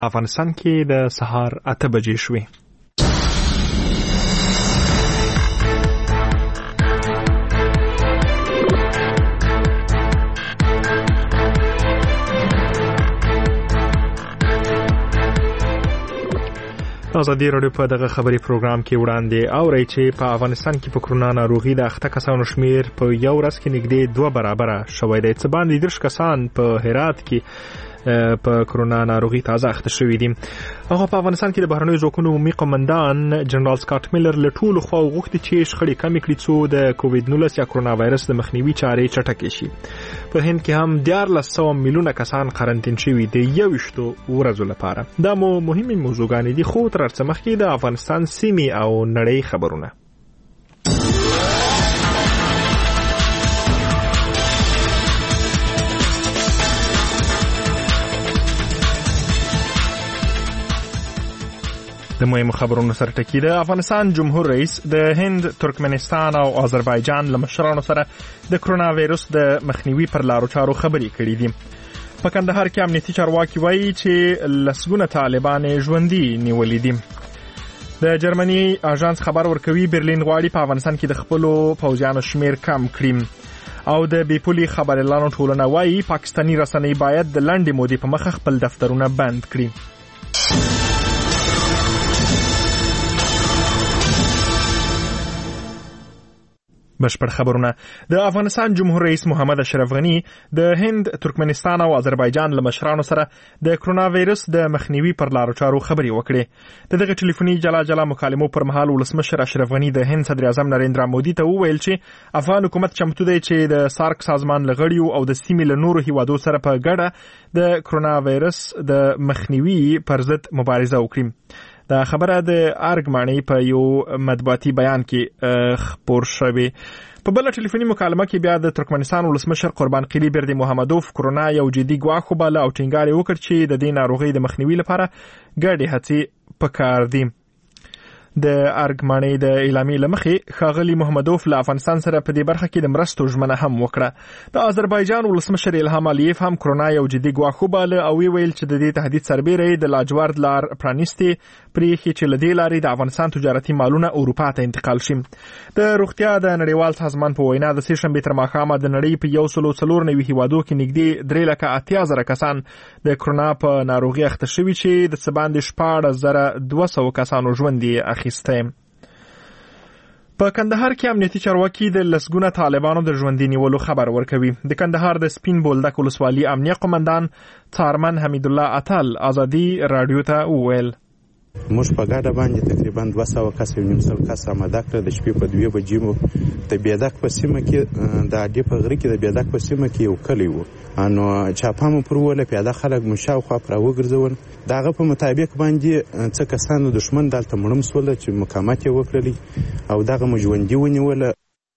افغانستان کې د سهار 8 بجې شوې. ازادي راډیو په دغه خبري پروګرام کې وړاندې اوري چې په افغانستان کې په کرونا ناروغي د اخته کسانو شمیر په یو ورځ کې نږدې 2 برابره شوی دی. څه باندې 10 کسان په هرات کې په کرونا ناروغي تازه اخته شوي دي. هغه په افغانستان کې د بهرنیو ځواکونو عمومي قومندان جنرال سکاټ میلر له ټولو خواو غوښتي چې شخړې کمې کړي څو د کووډ 19 یا کرونا وایرس د مخنیوي چارې چټکې شي. په هند کې هم 1400 میلیونه کسان قرنطین شوي دي 21 ورځو لپاره. دا مهمه موضوعګانې دي، خو تر څه مخکې د افغانستان سیمې او نړۍ خبرونه. د مهمو خبرونو سره ټکی د افغانستان جمهور رئیس د هند، ترکمنستان او آذربایجان له مشرانو سره د کرونا وایرس د مخنیوي پر لارو چارو خبرې کړې دي. په کندهار کې امنیتي چارواکي وایي چې لسګونه طالبان ژوندي نیولي دي. د جرمني اژانس خبر ورکوي برلین غواړي په افغانستان کې د خپلو پوځیانو شمیر کم کړي. او د بیپولي خبريالانو ټولنه وایي پاکستاني رسنۍ باید د لنډې مودې په مخه خپل دفترونه بند کړي. بشپړ خبرونه. د افغانستان جمهور رئیس محمد اشرف غنی د هند، ترکمنستان او آذربایجان له مشرانو سره د کرونا وایرس د مخنیوي پر لارو چارو خبرې وکړې. دغه ټلیفوني جلا مکالمو پر مهال ولسمشر اشرف غنی د هند صدر اعظم نریندرا مودي ته وویل چې افغان حکومت چمتو دی چې د سارک سازمان لغړیو او د سیمې له نورو هیوادو سره په ګډه د کرونا وایرس د مخنیوي پر ضد مبارزه وکړي. دا خبره د ارګمانی په یو مطبوعاتي بیان کې خبر شوه. په بل ټلیفوني مکالمه کې بیا د ترکمنستان ولسمشر قربان قلی برد محمدوف کرونا یو جدي ګواښ وباله او ټینګار وکړ چې د دې ناروغي د مخنیوي لپاره ګډې هڅې پکار دي. د ارګمانی د اعلامیې لمخې ښاغلي محمدوف له افغانستان سره په دې برخه کې د مرستو ژمنه هم وکړه. د آذربایجان ولسمشر الهام علیف هم کرونا یو جدي ګواښ وباله او ویل چې د دې تهدید سربېره د لاجورد لار پرانیستي پرېښي چې له دې لارې د افغانستان تجارتي مالونه اروپا ته انتقال شي. د روغتیا د نړیوال سازمان په وینا د سهشنبې تر ماښامه د نړۍ په 194 هیوادو کې نږدې 3,80,000 کسان د کرونا په ناروغي اخته شوي چې د څه باندې 14,200 کسانو ژوند یې اخیستی. په کندهار کې امنیتي چارواکي د لسګونه طالبانو د ژوندي نیولو خبر ورکوي. د کندهار د سپین بولدک ولسوالي امنیه قومندان څارمن حمید الله اتل ازادي رادیو ته وویل موږ په ګاډه باندې تقریبا 200 کس یو نیم سل کس آماده کړ. د شپې په 2 بجې مو د بیدک په سیمه کې د اډې په غره کې د بیدک په سیمه کې یو کلی و، انو چاپامو پر وله پیاده خلک مشاوخوا پر وګرځول. داغه په مطابق باندې څه کسانو دشمن دلته مړم سول چې مقاومت وکړي او دغه مجوندي ونیول.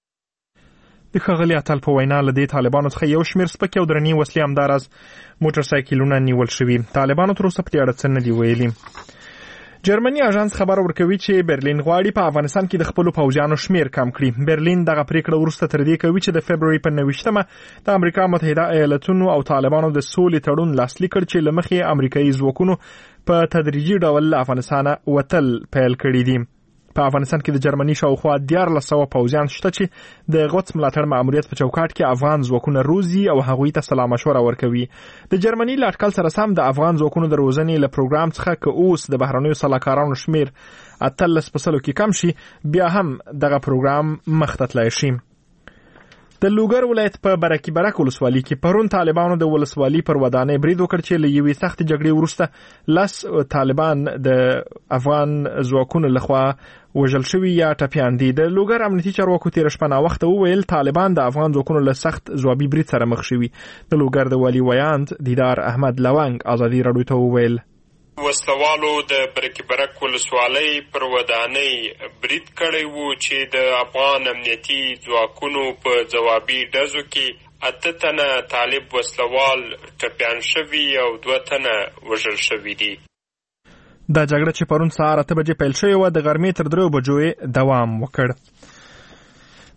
د ښاغلي اتل په وینا له دې طالبانو څخه یو شمېر سپکې او درنې وسلې همداراز موټر سایکلونه نیول شوي. طالبانو تر اوسه په دې اړه څه نه دي ویلي. جرمني اژانس خبر ورکوي چې برلین غواړي په افغانستان کې د خپلو پوځیانو شمیر کم کړي. برلین دغه پریکړه وروسته تر دې کوي چې د فبروري په 29مه د امریکا متحده ایالاتونو او طالبانو د سولې تړون لاسلیک کړ چې له مخې امریکایي ځواکونو په تدریجي ډول له افغانستانه وتل پیل کړي دي. په افغانستان کې د جرمني شاوخوا 1400 پوځیان شته چې د غوڅ ملاتړ ماموریت په چوکاټ کې افغان ځواکونه روزي او هغوی ته سلا مشوره ورکوي. د جرمني له اټکل سره سم د افغان ځواکونو د روزنې له پروګرام څخه که اوس د بهرنیو سلاکارانو شمیر 18% کې کم شي، بیا هم دغه پروګرام مخ ته تللی شي. د لوګر ولایت په برکي برک ولسوالي کې پرون طالبانو د ولسوالي پر ودانۍ برید وکړ چې له یوې سختې جګړې وروسته 10 طالبان د افغان ځواکونو لخوا وژل شوي یا ټپیان دي. د لوګر امنیتي چارواکو تېره شپه ناوخته وویل طالبان د افغان ځواکونو له سخت ځوابي برید سره مخ شوي. د لوګر د والي ویاند دیدار احمد لونګ ازادي راډیو ته وویل وسلوالو د برکي برک ولسوالۍ پر ودانۍ برید کړی وو چې د افغان امنیتي ځواکونو په ځوابي ډزو کې 8 تنه طالب وسلوال ټپیان شوي او 2 تنه وژل شوي دي. دا جګړه چې پرون سهار 8 بجې پیل شوې وه د غرمې تر 3 بجو دوام وکړ.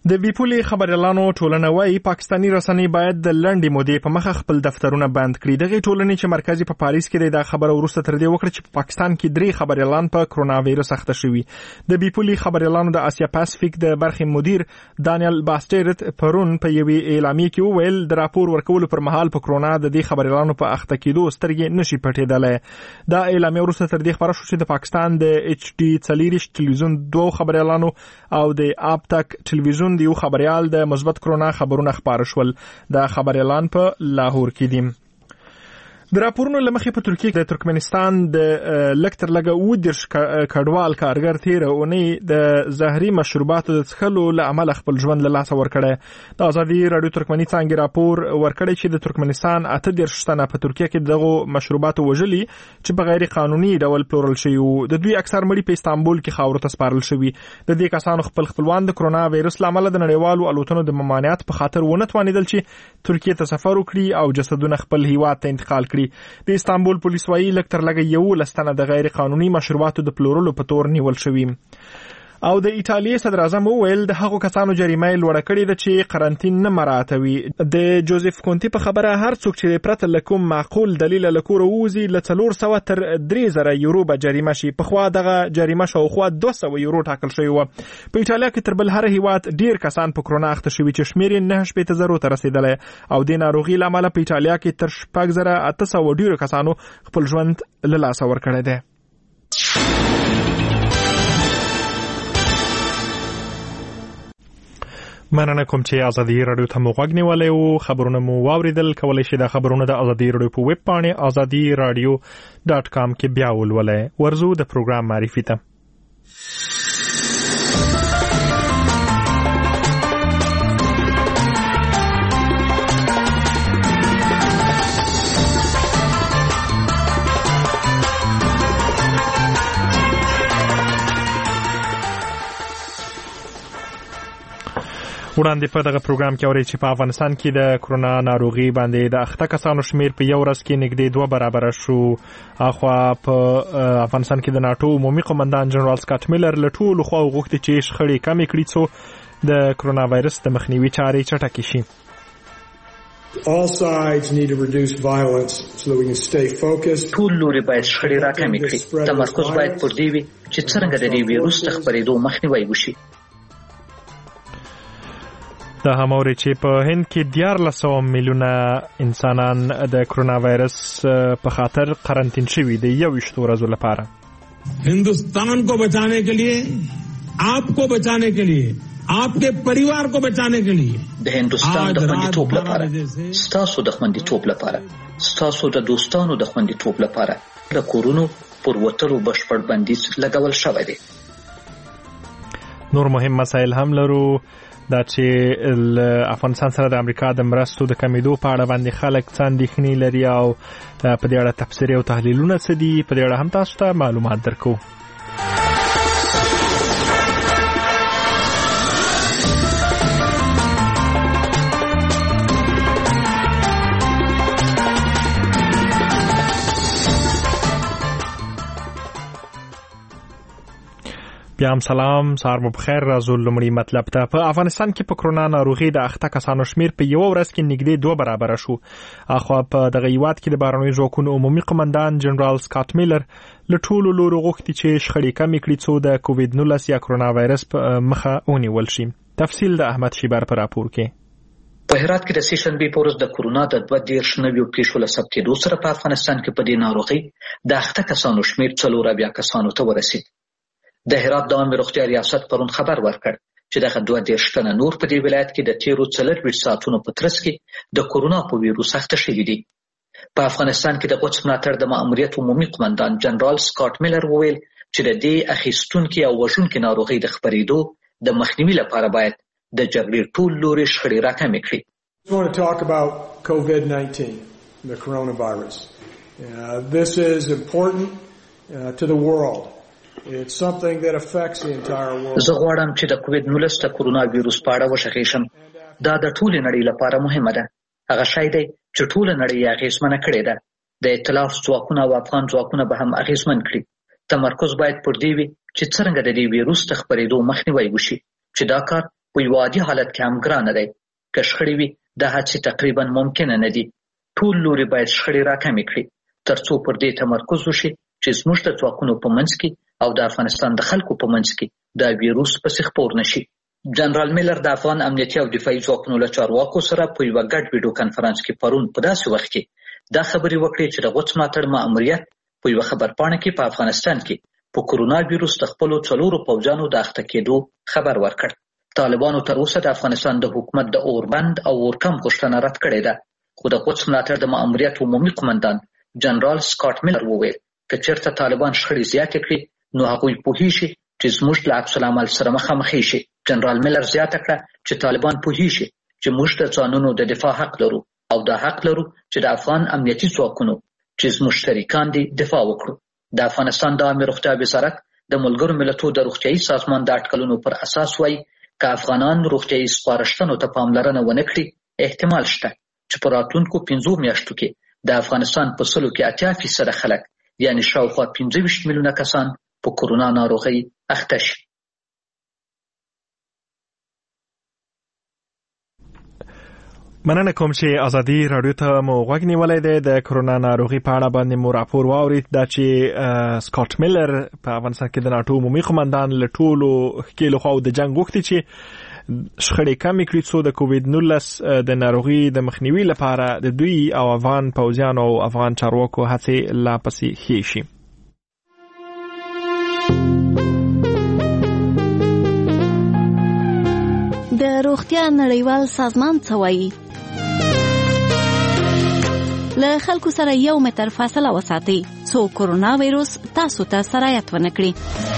د بیپولي خبريالانو ټولنه وايي پاکستاني رسنۍ باید د لنډې مودې په مخه خپل دفترونه بند کړي. دغه ټولنې چې مرکزي په پاریس کې د خبرو وروسته تر دې وکړه چې په پاکستان کې 3 خبريالان په کرونا وایرس اخته شوي. د بیپولي خبريالانو د آسیا پاسفیک د برخې مدیر دانیل باسترت پرون په یوې اعلامیه کې وویل د راپور ورکولو پر مهال په کرونا د دې خبريالانو په اخته کېدو سترګې نشي پټېدلای. دا اعلامیه وروسته تر دې خبره شو چې د پاکستان د ایچ ډي 40 ټلویزیون 2 خبريالانو او د آپ تک ټلویزیون د یو خبريال د مثبت کرونا خبرونه خبر شول. د خبريالان په لاهور کې دي. د راپورونو لمخې په ترکیه کې د ترکمنستان د لکتر لګه ودرش کډوال کارګر تیر اونۍ د زهري مشروباتو د څښلو له امله خپل ژوند له لاسه ورکړی. د ازادي رادیو ترکمني څانګې راپور ورکړی چې د ترکمنستان 38 تنه په ترکیه کې دغه مشروباتو وژلي چې په غیر قانوني ډول پلورل شوي وو. د دوی اکثر مړي په استانبول کې خاورو ته سپارل شوي. د دې کسانو خپلوان د کرونا وایرس له امله د نړیوالو الوتنو د ممانعت په خاطر ونه توانیدل چې ترکیه ته سفر وکړي او جسدونه خپل هیواد ته انتقال کړي. د استانبول پولیس وايي لکتر لګه 11 تنه د غیر قانوني مشروباتو د پلورلو په تور نیول شوي. او د ایتالیا صدر اعظم وویل د هغو کسانو جریمه لوړه کړې ده چې قرنطین نه مراعاتوي. د جوزف کونتی په خبره هر څوک چې پرته له کوم معقول دلیل له کوره ووځي له 400 تر 3000 یورو به جریمه شي. په خوا دغه جریمه شاوخوا 200 یورو ټاکل شوی و. په ایتالیا کې تر بل هر هیواد ډیر کسان په کرونا اخته شوي چې شمیر 9,000 ته رسیدلی او د ناروغي له امله په ایتالیا کې تر 6,800 ډیرو کسانو خپل ژوند له لاسه ورکړی دی. مننه کوم چې ازادي رادیو ته مو غوږ نیولی وو. خبرونه مو واوریدل. کولی شئ د خبرونه د ازادي رادیو په ویب پاڼې azadiradio.com کې بیا ولولئ. ورځو د پروګرام معرفي ته. وړاندې په دغه پروګرام کې اورئ چې په افغانستان کې د کرونا ناروغي باندې د اخته کسانو شمیر په یو ورځ کې نږدې 2 برابره شو. اخوا په افغانستان کې د ناټو عمومي قومندان جنرال سکاټ میلر له ټولو خواو غوښتي چې شخړې کمې کړي څو د کرونا وایرس د مخنیوي چارې چټکې شي. All sides need to reduce violence so that we can stay focused. ټول لوري باید شخړې راکمې کړي. تمرکز باید پر دې وي چې څنګه د دې ویروس د خپرېدو مخنیوی وشي. د هموري چې په هند کې 14 میلیونه انسانان د کرونا وایرس په خاطر قرنطین شوي دي 21 ورځو لپاره. हिंदुस्तान को बचाने के लिए, आपको बचाने के लिए, आपके परिवार को बचाने के लिए د هندوستان د خوندیتوب لپاره, ستاسو د خوندیتوب لپاره, ستاسو د دوستانو د خوندیتوب لپاره د کورونو پر وتلو بشپړ بندیز لګول شوی دی. نور مهم مسایل هم لرو. دا چې افغانستان سره د امریکا د مرستو د کمیدو په اړه باندې خلک څه اندېښنې لري او په دې اړه تفسیري او تحلیلونه څه دي، په دې اړه هم تاسو ته معلومات درکو. بیا هم سلام، سهار مو بخیر. راځو لومړی مطلب ته. په افغانستان کې په کرونا ناروغي د اخته کسانو شمیر په یو ورځ کې نږدې 2 برابره شو. اخوا په دغه هیواد کې د بهرنیو ځواکونو عمومي قومندان جنرال سکاټ میلر له ټولو لورو غوښتي چې شخړې کمې کړي څو د کووید 19 یا کرونا وایرس په مخه ونیول شي. تفصیل د احمد شیبر په راپور کې. په هرات کې د سیشنبې په ورځ د کرونا د 2 نویو پیښو له ثبتېدو سره په افغانستان کې په دې ناروغي د اخته کسانو شمیر 4 کسانو ته ورسید. د هرات د عامه روغتیا ریاست پرون خبر ورکړ چې دغه 2 تنه نور په دې ولایت کې د تیرو 24 ساعتونو په ترڅ کې د کرونا په ویروس اخته شوي دي. په افغانستان کې د قدس ملاتړ د ماموریت عمومي قومندان جنرال سکاټ میلر وویل چې د دې اخیستونکو او وژونکو ناروغي د خپرېدو د مخنیوي لپاره باید د جګړې ټول لوري شخړې راکمې کړي. I want to talk about COVID-19, the coronavirus. This is important to the world. It's something that affects the entire world. زه غواړم چې د کووید 19 د کرونا ویروس په اړه وشخېشم. دا د ټولې نړۍ لپاره مهمه ده. هغه شی دی چې ټوله نړۍ یې اغېزمنه کړې ده. د ائتلاف ځواکونه او افغان ځواکونه به هم اغېزمن کړي. تمرکز باید پر دې وي چې څنګه د دې ویروس د خپرېدو مخنیوی وشي، چې دا کار په یو عادي حالت کې هم ګرانه دی. که شخړې وي دا هڅې تقریبا ممکنه نه دي. ټول لوري باید شخړې راکمې کړي تر څو پر دې تمرکز وشي چې زموږ د ځواکونو په منځ کې او د افغانستان د خلکو په منځ کې دا ویروس پسې خپور نشي. جنرال میلر د افغان امنیتي او دفاعي ځواکونو له چارواکو سره په یوه ګډ ویډیو کانفرنس کې پرون په داسې وخت کې دا خبرې وکړې چې د غوڅ ملاتړ ماموریت په یوه خبرپاڼه کې په افغانستان کې په کورونا ویروس د خپلو 4 پوځیانو د اخته کېدو خبر ورکړ. طالبانو تر اوسه د افغانستان د حکومت د اوربند او اورکم غوښتنه رد کړې ده، خو د غوڅ ملاتړ د ماموریت عمومي قومندان جنرال سکاټ میلر وویل که چېرته طالبان شخړې زیاتې کړي نو هغوی پوهیږي چې زموږ له عکس العمل سره مخامخ شي. جنرال میلر زیاته کړه چې طالبان پوهیږي چې موږ د ځانونو د دفاع حق لرو او دا حق لرو چې د افغان امنیتي ځواکونو چې زموږ شریکان دي دفاع وکړو. د افغانستان د عامه روغتیا وزارت د ملګرو ملتونو د روغتیايي سازمان د اټکلونو پر اساس وایي که افغانان روغتیايي سپارښتنو ته پاملرنه ونه کړي احتمال شته چې په راتلونکو 15 میاشتو کې د افغانستان په 80% خلک یعنی شاوخوا 25 میلیونه کسان په کورونا ناروغۍ اخته شي. مننه کوم چې ازادي رادیو ته مو غوږ نیولی دی. د کورونا ناروغي په اړه باندې مو راپور واورید دا چې سکاټ میلر په افغانستان کې د ناټو عمومي قومندان له ټولو ښکېلو خواو د جنګ غوښتي چې شخړې کمې کړي څو د کووید 19 د ناروغي د مخنیوي لپاره د دوی او افغان پوځیانو او افغان چارواکو هڅې لا پسې ښې شي. د روغتیا نړیوال سازمان څه وایي؟ له خلکو سره 1 متر فاصله وساتئ څو کورونا وایروس تاسو ته سرایت ونه کړي.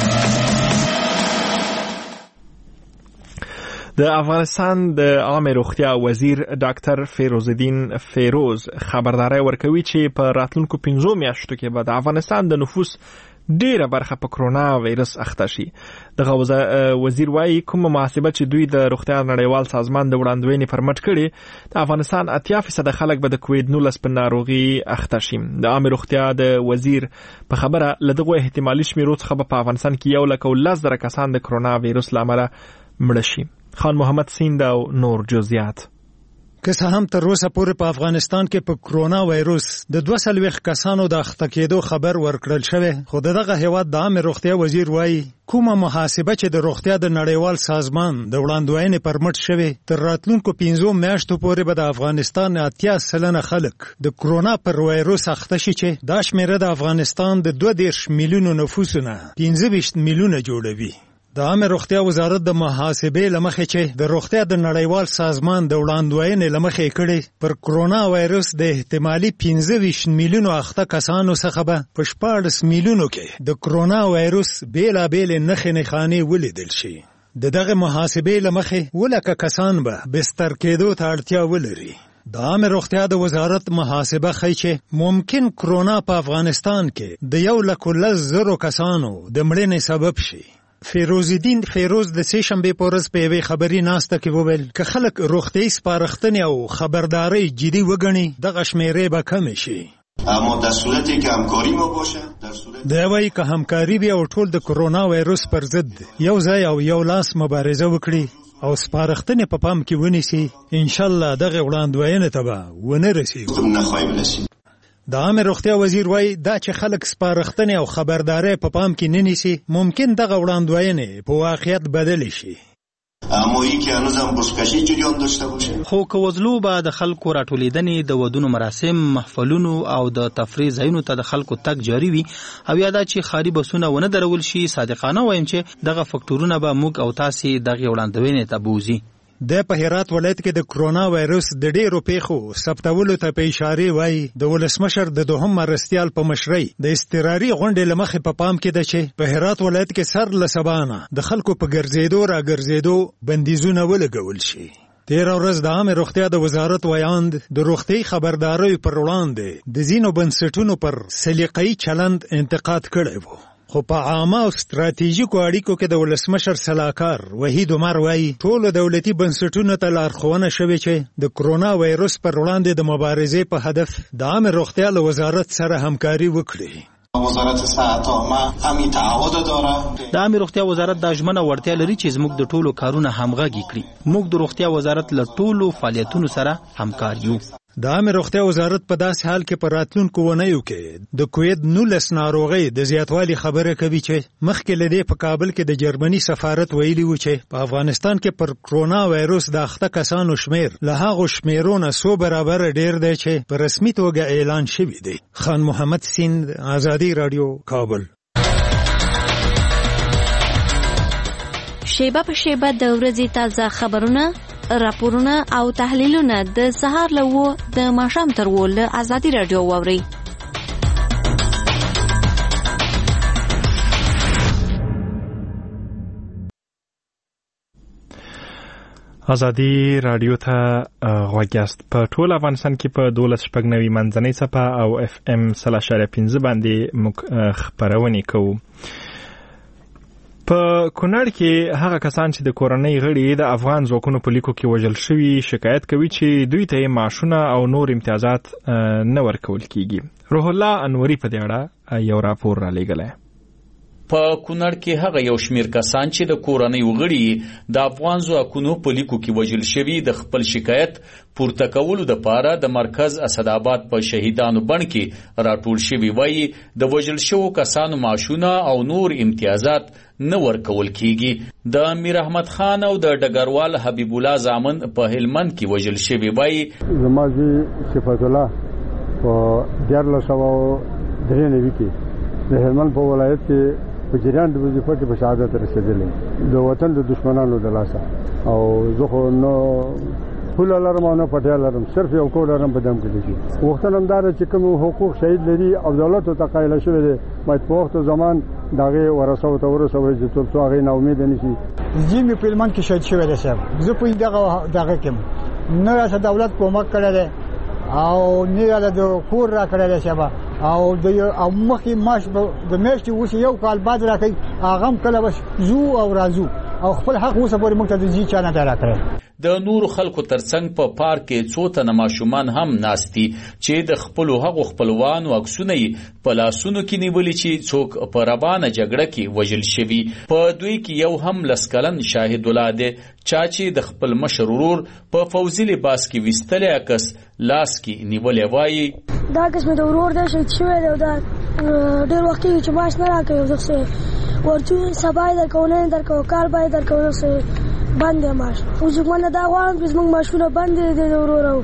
د افغانستان د عامه روغتیا وزیر ډاکټر فیروزالدین فیروز خبرداري ورکوي چې په راتلونکو 15 میاشتو کې به د افغانستان د نفوس ډیره برخه په کرونا وایرس اخته شي. دغه وزیر وایي کومه محاسبه چې دوی د روغتیا نړیوال سازمان د وړاندوینې پر مټ کړي د افغانستان 80% خلک به د کووید 19 په ناروغي اخته شي. د عامه روغتیا د وزیر په خبره لدغه احتمالي شمیرو څخه په افغانستان کې 1,10,000 کسان د کرونا وایرس لامل مړه شي. خان محمد سیند او نور جزئیات. که څه هم تر اوسه پورې په افغانستان کې په کرونا وایروس د 240 کسانو د اخته کېدو خبر ورکړل شوی، خو دغه هیواد د عامه روغتیا وزیر وایي کومه محاسبه چې د روغتیا د نړیوال سازمان د وړاندوینې پر مټ شوی تر راتلونکو 15 میاشتو پورې به د افغانستان 80% خلک د کرونا پر وایروس اخته شي چې دا شمیره د افغانستان د 22 میلیونو نفوسونه 15 میلیونه جوړوي. د عامه روغتیا وزارت د محاسبې لمخې چې د روغتیا د نړیوال سازمان د وړاندوینې لمخې کړي پر کرونا وایروس د احتمالي 15 میلیونو اخته کسانو څخه به په 14 میلیونو کې د کرونا وایروس بیلابېلې نښې نښانې ولیدل شي. دغه محاسبې لمخې 1,00,000 کسان به بستر کېدو ته اړتیا ولري. د عامه روغتیا د وزارت محاسبه ښیي چې ممکن کرونا په افغانستان کې د 1,10,000 کسانو د مړینې سبب شي. فیروزالدین فیروز د سه شنبه په ورځ په یوې خبري ناسته کې وویل که خلک روغتیايي سپارښتنې او خبرداري جدي وګڼي دغه شمیرې به کم شي. اما در صورتی که همکاری ما باشه دا وایي که همکاري وي او ټول د کرونا وایروس پر ضد یو ځای او یو لاس مبارزه وکړي او سپارښتنې په پام کې ونیسي ان شاء الله دغه وړاندوینې ته به ونه رسیږي. د عامه روغتیا وزیر وایي دا چې خلک سپارښتنې او خبرداري په پام کې نه نیسي ممکن دغه وړاندوینې په واقعیت بدل شي. اما ای که هنوز هم بزکشی جریان داشته باشه. خو که وزلو به د خلکو راټولېدنې د ودونو مراسم محفلونو او د تفریح ځایونو ته د خلکو تګ جاري وي او یا دا چې خاري بسونه ونه درول شي صادقانه وایم چې دغه فکټورونه به موږ او تاسې دغه وړاندوینې ته بوزي. د په هرات ولایت کې د کرونا وایروس د ډېرو پیښو ثبتولو ته په اشاره وایي د ولسمشر د دوهم مرستیال په مشرۍ د اضطراري غونډې له مخې په پام کې ده چې په هرات ولایت کې سر له سبانه د خلکو په ګرځېدو را ګرځېدو بندیزونه ولګول شي. تېره ورځ د عامه روغتیا د وزارت ویاند د روغتیايي خبرداریو پر وړاندې د ځینو بنسټونو پر سلیقه‌يي چلند انتقاد کړی و. خو په عامه او ستراتیژیکو اړیکو کې د ولسمشر سلاکار وحید عمر وایي ټولو دولتي بنسټونو ته لارښوونه شوې چې د کرونا وایروس پر وړاندې د مبارزې په هدف د عامه روغتیا له وزارت سره همکاري وکړي. وزارت صحت عامه همین تعهد داره. د عامه روغتیا وزارت د ژمنه وړتیا لري چې زموږ د ټولو کارونه همغږي کړي. موږ د روغتیا وزارت له ټولو فعالیتونو سره همکار یو. د عامه روغتیا وزارت په داسې حال کې پر راتلونکو ونیو کې د کووید-19 ناروغۍ د زیاتوالي خبره کوي چې مخکې لدې په کابل کې د جرمني سفارت ویلي و چې په افغانستان کې پر کرونا وایروس د اخته کسانو شمیر له هغو شمیرونه 100 برابر ډیر دی چې په رسمي توګه اعلان شوی دی. خان محمد سیند، آزادی رادیو، کابل. شیبه په شیبه د ورځې تازه خبرونه، راپورونه او تحلیلونه د سهار له 9 د ماښام تر 10 له آزادی رادیو واورئ. آزادی رادیو ته غوږ یاست. په ټول افغانستان کې په 12.9 منځنۍ څپه او FM 0.5 باندې موږ خبرونه کوو. په کونړ کې هغه کسان چې د کورنۍ غړي د افغان ځواکونو په لیکو کې وژل شوي شکایت کوي چې دوی ته معاشونه او نور امتیازات نه ورکول کیږي. روح الله انوري په دې اړه یو راپور را لېږلی. په کونړ کې هغه یو شمیر کسان چې د کورنۍ غړي د افغان ځواکونو په لیکو کې وژل شوي د خپل شکایت پورته کولو لپاره د مرکز اسداباد په شهیدانو بڼ کې راټول شوي وایي د وژل شوو کسانو معاشونه او نور امتیازات نه ورکول کیږي. د میر احمد خان او د ډګروال حبیب الله زامن په هلمند کې وژل شوي وایي زمازي صفات الله په 1493 کې د هلمند په ولایت کې په جریان د وظیفه کې په شهادت رسیدلې د وطن د دشمنانو د لاسه او زه خو نو پوله لرم او نه پټیا لرم، صرف یو کور لرم په دم کې دي. وختونه همدار چې کوم حقوق شهید لري او دولت ته قایل شوی دی باید په وخت زمان دغه ورسو ته ورسوي چې ټول څو هغه نه امید نشي. زمي په لمن کې شهید شوی دی صاحب. زه په دغه کې نه راځه دولت کومک کړی او نه د کور را کړی دی صاحب او د مخکې ماش د میاشتې اوس یو کال بعد راکوي هغه کله بس زو او رازو او خپل حق اوسه پورې موږ ته د ځي چا نه راکړی. د نور خلکو ترڅنګ په پارک کې څو تنه ماشومان هم ناستي چې د خپل هغو خپلوانو عکسونه په لاسونو کې نیولي چې څوک په روانه جګړه کې وژل شوي. په دوی کې یو هم لسکلن شاهد الله دی چا چې د خپل مشر ورور په فوزي لباس کې ویستلی عکس لاس کې نیولې وایي دا عکس مې د ورور دی شهید شوی دی او دا ډېر وخت کېږي چې معاش نه راکوي او دغسې ورته سبا یې درکوو نن یې درکوو کال به یې درکوو دغسې بند دی معاش. اوس زموږ دا غواړم چې زموږ معاشونه بند دي د ورور او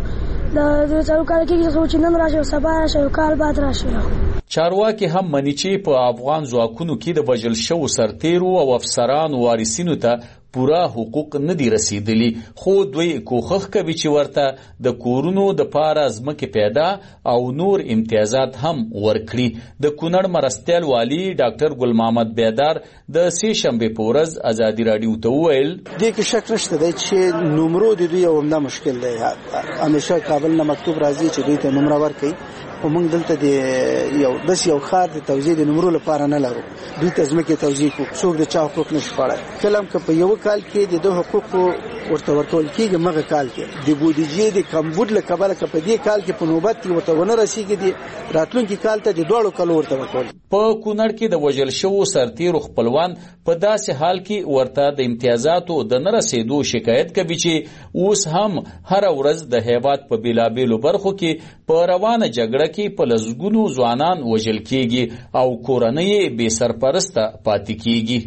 د څلور کاله کېږي چې نن راشي او سبا راشي او کال بعد راشي. چارواکي هم مني چې په افغان ځواکونو کې د وژل شوو سرتیرو او افسرانو وارثینو ته پورا حقوق نه دي رسیدلي، خو دوی کوښښ کوي چې ورته د کورونو د پاره ځمکې پیدا او نور امتیازات هم ورکړي. د کونړ مرستیال والی ډاکټر ګل محمد بیدار د سې شنبې په ورځ آزادي راډیو ته وویل دې کې شک نشته دی چې نومرو د دوی یو همدا مشکل دی. همیشه کابل نه مکتوب راځي چې دوی ته نومره ورکړي خو موږ دلته د یو ښار د توزیع د نومرو لپاره نه لرو. دوی ته ځمکې توزیع کوو، څوک د چا حقوق نشي خوړی. کله هم که په یو کال کې د دوه حقوقو ورته ورکول کېږي مغه کال کې د بودیجې د کمبود له کبله که په دې کال کې په نوبت کې ورته ونه رسیږي د راتلونکي کال ته د دواړو کالو ورته ورکول. په کونړ کې د وژل شوو سرتیرو خپلوان په داسې حال کې ورته د امتیازاتو د نه رسېدو شکایت کوي چې اوس هم هر ورځ د هیواد په بیلابیلو برخو کې په روانه جګړه کې په لسګونو ځوانان وژل کېږي او کورنۍ بې سرپرسته پاتې کېږي.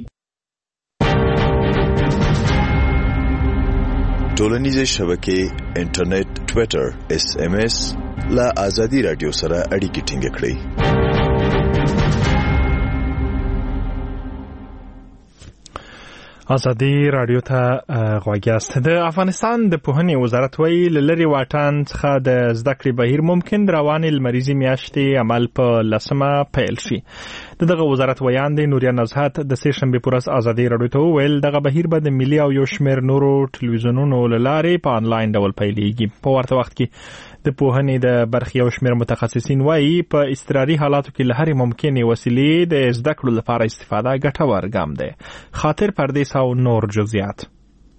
ټولنیزې شبکې انټرنیټ، ټویټر، SMS لا آزادی رادیو سره اړیکې ټینګ کړئ. آزادی رادیو ته غوږ یاست. د افغانستان د پوهنې وزارت وایي له لرې واټن څخه د زده کړې بهیر ممکن د روانې لمریزې میاشتې عمل په 10 پیل شي. دغه وزارت ویان دی نوریا نزهت د سې شنبې په ورځ آزادی رادیو ته وویل دغه بهیر به د ملي او یو شمېر نورو ټلویزیونونو له لارې په آنلاین ډول پیلېږي. په ورته وخت کې د پوهنې د برخې یو شمېر متخصصین وایي په اضطراري حالاتو کې له هرې ممکنې وسیلې د زده کړو لپاره استفاده ګټور ګام دی. خاطر پردیس او نور جزئیات.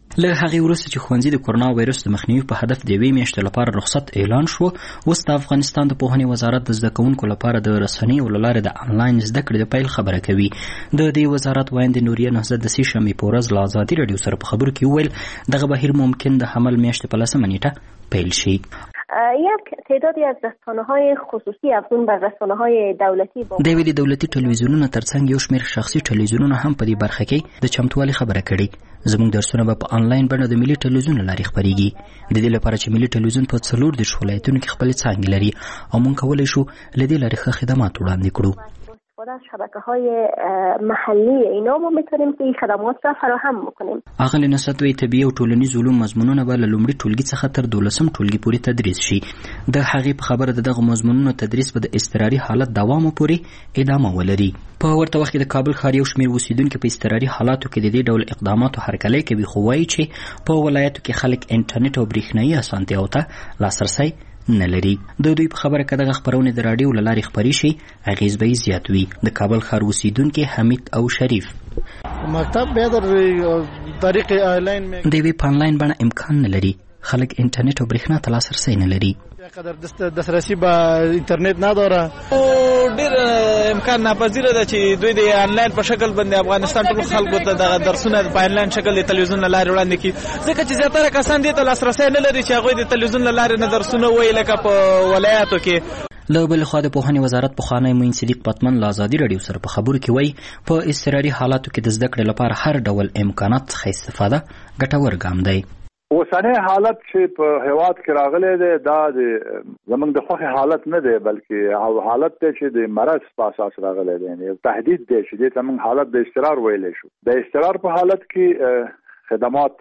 له هغې وروسته چې ښوونځي د کورونا وایرس د مخنیوي په هدف د 1 میاشتې لپاره رخصت اعلان شو، اوس د افغانستان د پوهنې وزارت د زده کوونکو لپاره د رسنیو له لارې د انلاین زده کړې د پیل خبره کوي. د دې وزارت وایندې نوریه نهضت د سې شنبې په ورځ له ازادي راډیو سره په خبرو کې وویل دغه بهیر ممکن د حمل میاشتې په 10 نیټه پیل شي. یک تعدادی از رسانه‌های خصوصی افزون بر رسانه‌های دولتی با د ویلي دولتي ټلویزیونونو ترڅنګ یو شمېر شخصي ټلویزیونونه هم په دې برخه کې د چمتووالي خبره کړې. زموږ درسونه به په انلاین بڼه د ملي ټلویزیون له لارې خپرېږي. د دې لپاره چې ملي ټلویزیون په 14 ولایتونو کې خپلې څانګې لري او موږ کولی شو له دې لارې ښه خدمات وړاندې کړو. از شبکه‌های محلی اینا ما میتونیم که این خدمات را فراهم بکنیم. اغلی نسبت وی طبیعي او ټولنیز علوم مضمونونه به له لومړي ټولګي څخه تر 12 ټولګي پورې تدریس شي. د هغې په خبره دغه مضمونونو تدریس به د اضطراري حالت دوام پورې ادامه ولري. په ورته وخت کې د کابل ښار یو شمېر اوسیدونکي په اضطراري حالاتو کې د دې ډول اقداماتو هرکلی کوي، خو وایي چې په ولایتو کې خلک انټرنیټ او برېښنایي اسانتیاو ته لاسرسی نه لري. د دوی په خبره که دغه خپرونې د راډیو له لارې خپرې شي اغېز به یې زیات وي. د کابل ښار اوسیدونکي حمید او شریف مکتب بهتر طریق آنلاین د یوې په آنلاین بڼه امکان نه لري. خلک انټرنیټ او برېښنا ته لاسرسی نه لري. قدر دسترسی به اینترنت نداره. ډېر امکان ناپذیره ده چې دوی د آنلاین په شکل باندې افغانستان ټول خلکو ته دغه درسونه په آنلاین شکل د تلویزیون له لارې وړاندې کړي، ځکه چې زیاتره کسان دې ته لاسرسی نه لري چې هغوی د تلویزیون له لارې نه درسونه ووایي لکه په ولایاتو کې. له بلې خوا د پوهنې وزارت پخوانی معین صدیق پتمن له ازادي راډیو سره په خبرو کې وایي په اضطراري حالاتو کې د زده کړې لپاره هر ډول امکانات څخه استفاده ګټور ګام دی. اوسنی حالت چې په هیواد کې راغلی دی دا د زمونږ د خوښې حالت نه دی، بلکې حالت دی چې د مرض په اساس راغلی دی، یعنی تهدید دی چې دې ته موږ حالت د اضطرار ویلی شو. د اضطرار په حالت کې خدمات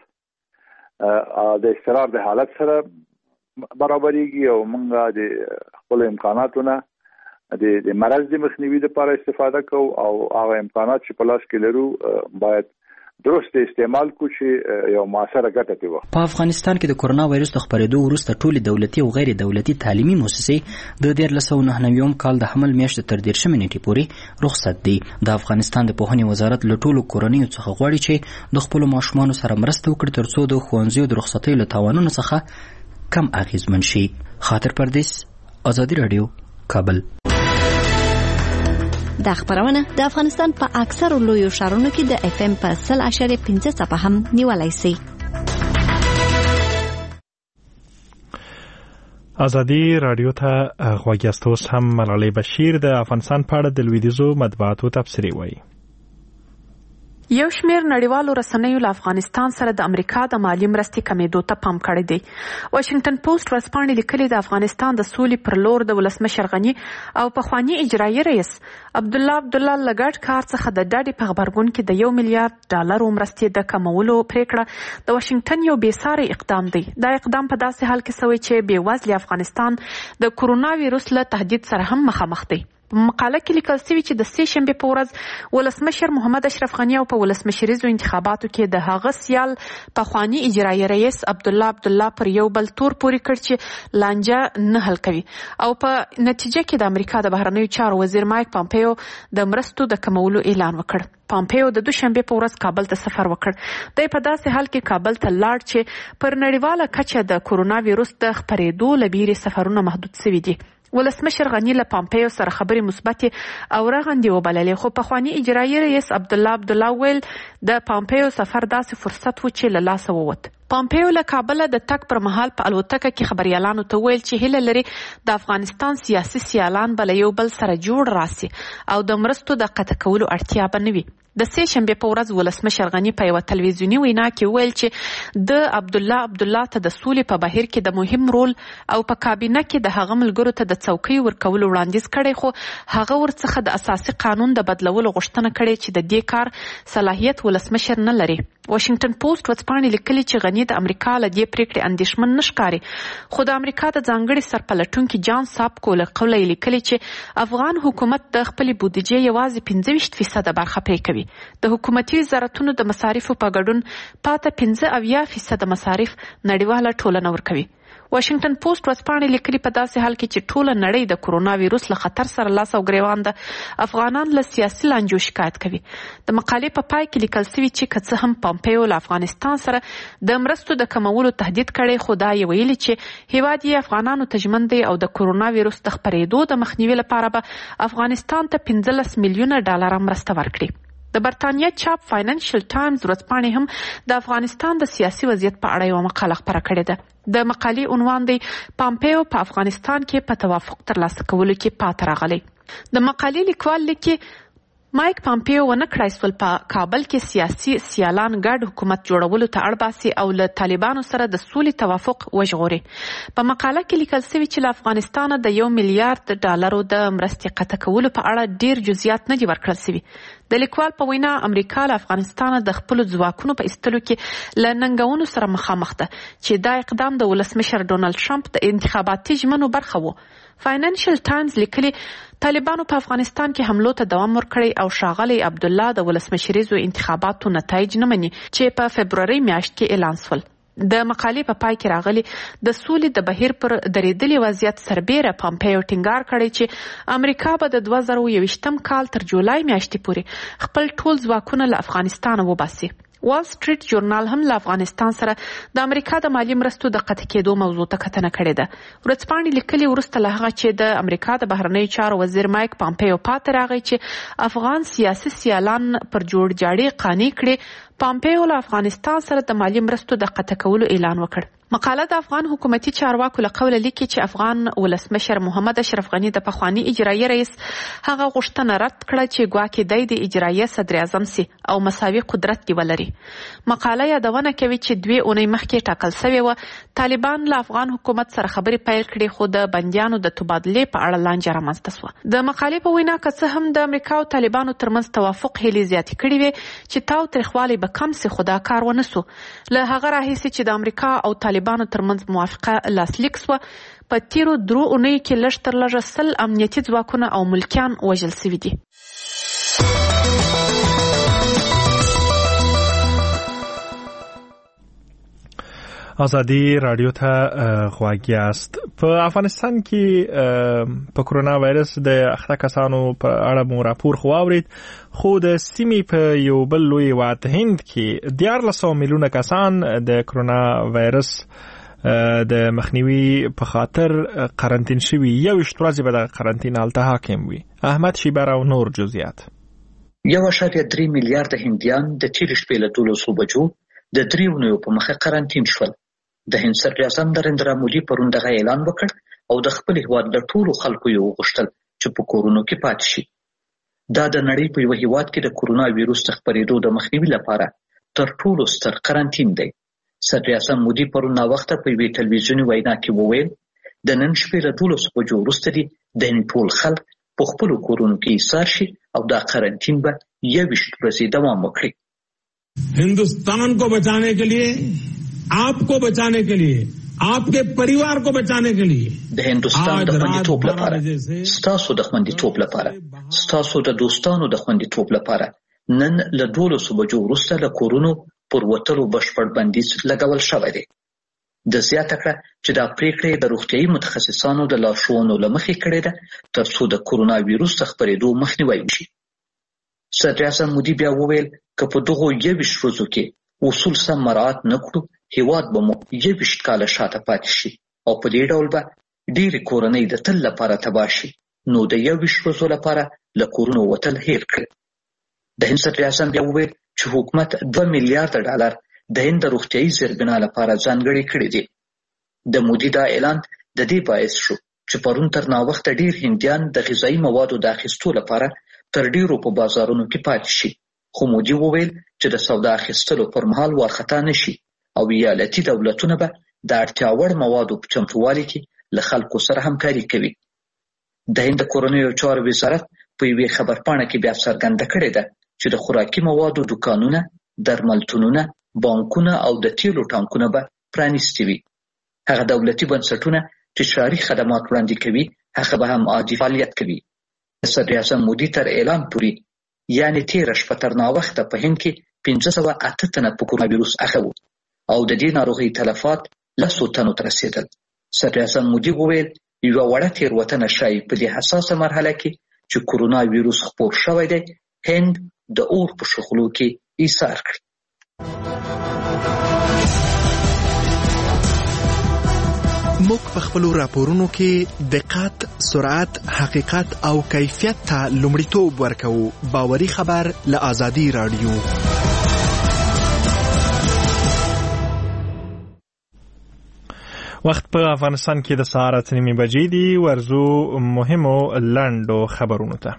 د اضطرار د حالت سره برابرېږي او موږ د خپلو امکاناتو نه د مرض د مخنیوي لپاره استفاده کوو او هغه امکانات چې په لاس کې لرو باید درست استعمال کو چې یو موثره ګټه پې وکړي. په افغانستان کې د کورونا وایرس د خپرېدو وروسته ټولې دولتي او غیر دولتي تعلیمي مؤسسې د 1999 کال د حمل میاشتې تر 13 نیټې پورې رخصت دي. د افغانستان د پوهنې وزارت له ټولو کورنیو څخه غواړي چې د خپلو ماشومانو سره مرسته وکړي ترڅو د ښوونځیو د رخصتیو له تاوانونو څخه کم اغېزمن شي. خاطر پردیس، ازادي راډیو، کابل. دا خبرونه د افغانستان په اکثرو لویو ښارونو کې د FM په 100.5 څپه هم نیولای شي. ازادي راډیو ته غوږ یاست. اوس هم ملالۍ بشیر د افغانستان په اړه د لویدیځو مطبوعاتو تبصرې وایي. یو شمېر نړیوالو رسنیو له افغانستان سره د امریکا د مالي مرستې کمیدو ته پام کړی دی. واشنگټن پوسټ ورځپاڼې لیکلي د افغانستان د سولې پر لور د ولسمشر غني او پخوانی اجرایي رئیس عبدالله له ګډ کار څخه د ډاډې په غبرګون کې د $1 میلیارډ مرستې د کمولو پریکړه د واشنگټن یو بېساري اقدام دی. دا اقدام په داسې حال کې شوی چې بېوزلي افغانستان د کورونا ویروس له تهدید سره هم مخامخ دی. په مقاله کې لیکل شوي چې د سې شنبې په ورځ ولسمشر محمد اشرف غني او په ولسمشریزو انتخاباتو کې د هغه سیال پخوانی اجرایي رئیس عبدالله پر یو بل تور پورې کړ چې لانجه نه حل کوي او په نتیجه کې د امریکا د بهرنیو چارو وزیر مایک پامپیو د مرستو د کمولو اعلان وکړ. پامپیو د دوشنبه په ورځ کابل ته سفر وکړ. د په داسې حال کې کابل ته لاړ چې پر نړیواله کچه د کورونا ویروس د خپرېدو لپاره سفرونه محدود شوي دي. ولسمشر غني له پامپیو سره خبرې مثبت او رغندې وبللې، خو پخوانی اجرایي رئیس عبدالله ویل د پامپیو سفر داسې فرصت و چې له لاسه ووت. پامپیو له کابل د تک پر مهال په الوتکه کې خبريالانو ته ویل چې هیله لري د افغانستان سیاسي سیالان بل یو بل سره جوړ راسي او د مرستو د قطع کولو اړتیا به نه وي. د سې شنبې په ورځ ولسمشر غني په یو تلویزیونی وینا کې ویل چې د عبدالله ته د سولې په بهیر کې د مهم رول او په کابینه کې د هغه ملګرو ته د څوکۍ ورکولو وړاندیز کړی، خو هغه ورڅخه د اساسي قانون د بدلولو غوښتنه کړې چې د دې کار صلاحیت ولسمشر نه لري. واشنگټن پوسټ ورځپاڼې لیکلي چې غني د امریکا له دې پریکړې اندېښمن نه ښکاري، خو د امریکا د ځانګړي سرپلټونکي جان ساپکو له قوله یې لیکلي چې افغان حکومت د خپلې بودیجې یوازې 25% برخه پرې کوي. د حکومتي وزارتونو د مصارفو په ګډون پاته 85% مصارف نړیواله ټولنه ورکوي. واشنگټن پوسټ ورځپاڼې لیکلي په داسې حال کې چې ټوله نړۍ د کورونا ویروس له خطر سره لاس او ګریوان ده، افغانان له سیاسي لانجو شکایت کوي. د مقالې په پای کې لیکل شوي چې که څه هم پامپیو له افغانستان سره د مرستو د کمولو تهدید کړی، خو دا یې ویلي چې هیواد یې افغانانو ته ژمن دی او د کورونا ویروس د خپرېدو د مخنیوي لپاره به افغانستان ته 15 میلیونه ډالر مرسته ورکړي. د برتانیا چاپ فاینانشل ټایمز ورځپاڼې هم د افغانستان د سیاسي وضعیت په اړه یوه مقاله خپره کړې ده. د مقالې عنوان دی پامپیو په افغانستان کې په توافق ترلاسه کولو کې پاتې راغلی. د مقالې لیکوال لیکي مایک پامپیو ونه کړای سول په کابل کې سیاسي سیالان ګډ حکومت جوړولو ته اړ باسي او له طالبانو سره د سولې توافق وژغوري. په مقاله کې لیکل شوي چې له افغانستانه د 1 میلیارډ ډالرو د مرستې قطع کولو په اړه ډیر جزئیات نه دي ورکړل شوي. د لیکوال په وینا امریکا له افغانستانه د خپلو ځواکونو په ایستلو کې له ننګونو سره مخامخ ده چې دا اقدام د ولسمشر ډونالد ټرمپ د انتخاباتي ژمنو برخه و. فاینانشل ټایمز لیکلي طالبانو په افغانستان کې حملو ته دوام ورکړی او ښاغلی عبدالله د ولسمشریزو انتخاباتو نتایج نه مني چې په فبروري میاشت کې اعلان شول. د مقالې په پای کې راغلي د سولې د بهیر پر درېدلي وضعیت سربیره پامپیو ټینګار کړی چې امریکا به د 2021 کال تر جولای میاشتې پورې خپل ټول ځواکونه له افغانستانه وباسي. وال سټریټ جورنال هم له افغانستان سره د امریکا د مالی مرستو د قطع کېدو موضوع ته کتنه کړې ده. ورځپاڼې لیکلي وروسته له هغه چې د امریکا د بهرنیو چارو وزیر مایک پامپیو پاتې راغی چې افغان سیاسي سیالان پر جوړ جاړي قانع کړي، پامپیو له افغانستان سره د مالی مرستو د قطع کولو اعلان وکړ. مقاله د افغان حکومتي چارواکو له قوله لیکي چې افغان ولسمشر محمد اشرف غني د پخواني اجرایي رئیس هغه غوښتنه رد کړه چې ګواکې دی د اجرایي صدر اعظم سي او مساوي قدرت دی ولري. مقاله یادونه کوي چې 2 اونۍ مخکې ټاکل شوې وه طالبان له افغان حکومت سره خبرې پیل کړي، خو د بندیانو د تبادلې په اړه لانجه رامنځته شوه. د مقالې په وینا که څه هم د امریکا او طالبانو ترمنځ توافق هیلې زیاتې کړې وې چې تاو تریخوالی به کم سي، خو دا کار ونه سو. له هغه راهیسې چې د امریکا او طالبانو ترمنځ موافقه لاسلیک سوه، په تیرو 3 اونیو کې لږ تر لږه 100 امنیتي ځواکونه او ملکیان وژل شوي دي. ازادي رادیو ته غواړی است. په افغانستان کې په کورونا وایرس د اخته کسانو په اړه مو راپور خو اورید، خو د سیمې په یو بل لوی هیواد هند کې 1400 میلیونه کسان د کورونا وایرس د مخنیوي په خاطر قرنطین شوي. 21 ورځې به د قرنطین حالت حاکم وي. احمد شیبر او نور جزئیات. 1.3 میلیارډ هندیان د تیر شپې له 12 بجو د 3 اونیو په مخه قرنطین شول. د هند صدر اعظم نریندرا مودي پرون دغه اعلان وکړ او د خپل هیواد د ټولو خلکو یو غوښتل چې په کورونو کې پاتې شي. دا د نړۍ په یو هیواد کې د کورونا ویروس خپرېدو د مخنیوي لپاره تر ټولو ستر قرنطین دی. صدر اعظم مودي پرون نا وخته په یوې تلویزیوني وینا کې وویل د نن شپې له 12 بجو وروسته دي د هند ټول خلک په خپل کورونو کې ایسار شي او دا قرنطین به 21 ورځې دوام وکړي. हिंदुस्तान को बचाने के लिए, आपको बचाने के लिए, आपके परिवार को बचाने के लिए د هندوستان د خوندیتوب لپاره، ستاسو د خوندیتوب لپاره، ستاسو د دوستانو د خوندیتوب لپاره نن له 12 بجو وروسته له کورونو پر وتلو بشپړ بندیز لګول شوی دی. د زیاته کړه چې دا پریکړه د روغتیايي متخصصانو د لارښوونو له مخې کړې ده ترڅو د کورونا ویروس خپرېدو مخنیوی وشي. صدر اعظم مودي بیا وویل که په دغو 21 ورځو کې اصول سم مراعات نه کړو، هیواد به مو 21 کاله شاته پاتې شي او په دې ډول به ډېرې کورنۍ د تل لپاره تباه شي. نو د 21 ورځو لپاره له کورونو وتل هیر کړئ. د هند صدر اعظم بیا وویل چې حکومت 2 میلیارډ ډالر د هند د روغتیايي زیربنا لپاره ځانګړي کړي دي. د مودي دا اعلان د دې باعث شو چې پرون تر ناوخته ډېر هندیان د غذایي موادو د اخیستو لپاره تر ډېرو په بازارونو کې پاتې شي. خو مودي وویل چې د سودا اخیستلو پر مهال وارخطا نشي او ایالتي دولتونه به د اړتیا وړ موادو په چمتووالي کې له خلکو سره همکاري کوي. د هند کورنیو چارو وزارت په یوې خبرپاڼه کې بیا څرګنده کړې ده چې د خوراکي موادو دکانونه، درملتونونه، بانکونه او د تیلو ټانکونه به پرانیستي وي. هغه دولتي بنسټونه چې ښاري خدمات وړاندې کوي هغه به هم عادي فعالیت کوي. صدر اعظم مودي تر اعلان پورې یعنی تیره شپه تر ناوخته په هند کې 508 تنه په کورونا ویروس اخته وو او د دې ناروغۍ تلفات 100 تنو ته رسېدل. صدر اعظم مودي وویل یوه وړه تېروتنه ښایي په دې حساسه مرحله کې چې کرونا ویروس خپور شوی دی هند د اور په شخلو کې ایثار کړي. موږ په خپلو راپورونو کې دقت، سرعت، حقیقت او کیفیت ته لومړیتوب ورکوو. باوري خبر له آزادي رادیو. وخت په افغانستان کې د سهار 8:30 بجې دي. ورزو مهمو لنډو خبرونو ته.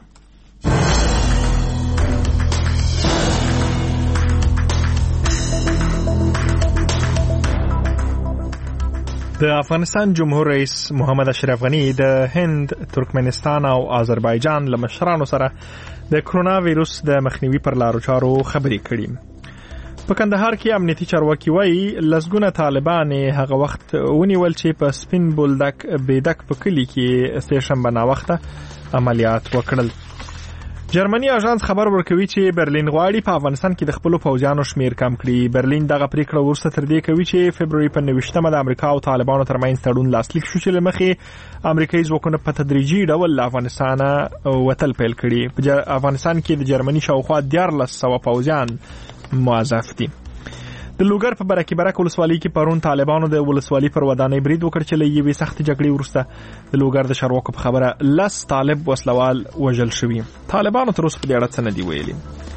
د افغانستان جمهور رئیس محمد اشرف غنی د هند، ترکمنستان او آذربایجان له مشرانو سره د کرونا ویروس د مخنیوي پر لارو چارو خبرې کړي. په کندهار کې امنیتي چارواکي وایي لسګونه طالبان هغه وخت ونیول چې په سپین بولدک بیدک په کلي کې سه شنبه ناوخته عملیات وکړل. جرمني اژانس خبر ورکوي چې برلین غواړي په افغانستان کې د خپل پوځیانو شمیر کم کړي. برلین دغه پریکړه ورسته تر دې کوي چې فبرवरी په 29مه د امریکا او طالبانو ترمنځ تړون لاسلیک شو چې لمخې امریکایي ځواکونه په تدریجي ډول له افغانستان وتل پیل کړي. په افغانستان کې د جرمني شاوخوا 1400 پوځیان موظف دي. د لوګر په برکې برک ولسوالۍ کې پرون طالبانو د ولسوالۍ پر ودانۍ برید وکړ چې له یوې سختې جګړې وروسته د لوګر د چارواکو په خبره 10 طالب وسلوال وژل شوي. طالبانو تر اوسه په دې اړه څه نه دي ویلي.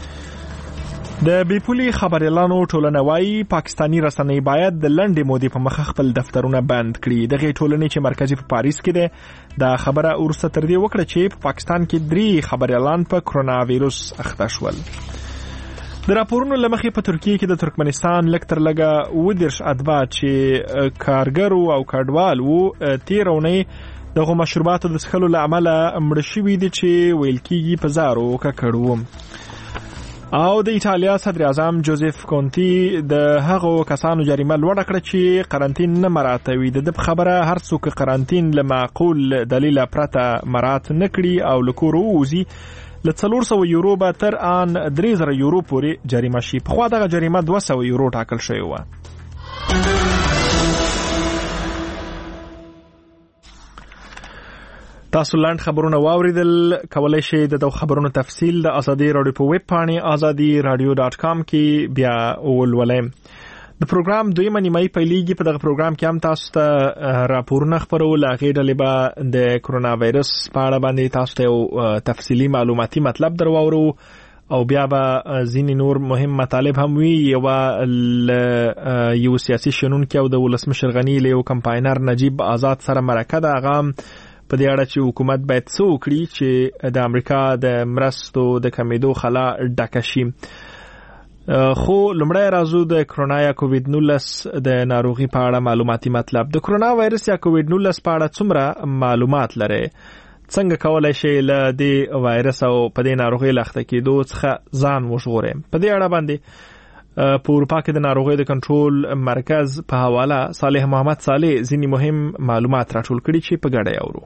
د بیپولي خبريالانو ټولنه وايي پاکستانی رسنۍ باید د لنډې مودې په مخه خپل دفترونه بند کړي. دغه ټولنې چې مرکزي په پاریس کې ده د خبره ورسته تر دې وکړه چې په پاکستان کې 3 خبريالان په کرونا ویروس اخته شول. د راپورونو لمخې په ترکیه کې د ترکمنستان لږ تر لږه 20 اتباع چې کارګرو او کډوال وو تیرونی دغه مشروباتو د څښلو له امله مړه شوي دي چې ویل کېږي په زارو ککړ وو. او د ایټالیا صدر اعظم جوزف کونتی د هغو کسانو جریمه لوړه کړه چې قرنطین نه مراعاتوي. د خبره هر څوک قرنطین له معقول دلیل پرته مراعات نه کړي او له کور ووځي له 400 یورو به تر ان 3000 یورو پورې جریمه شي. په خوا دغه جریمه 200 یورو ټاکل شوی و. تاسو لاند خبرونه واوریدل. کولای شئ د خبرونو تفصیل د ازادي رادیو په ویب پاڼې azadiradio.com کې بیا ولولئ. د پروګرام دویمه نیمایي پیلېږي. په دغه پروګرام کې هم تاسو ته راپورونه خپرول. هغې ډلې به د کرونا وایرس په اړه باندې تاسو ته یو تفصیلي معلوماتي مطلب در واورو او بیا به ځینې نور مهم مطالب هم وي. یو سیاسي شنونکی او د ولسمشر غني له یو کمپاینر نجیب آزاد سره مرکه ده. هغه په دې اړه چې حکومت باید څه وکړي چې د امریکا د مرستو د کمیدو خلا ډکه شي. خو لمړی راځو د کرونا یا کووید 19 د ناروغي په اړه معلوماتي مطلب. د کرونا وایرس یا کووید 19 په اړه څومره معلومات لري؟ څنګه کولای شئ له دې وایرس او په دې ناروغي لخته کېدو څخه ځان وژغورئ؟ په دې اړه باندې په اروپا کې د ناروغي د کنټرول مرکز په حواله صالح محمد صالح ځینې مهم معلومات راټول کړي چې په ګډه اورو.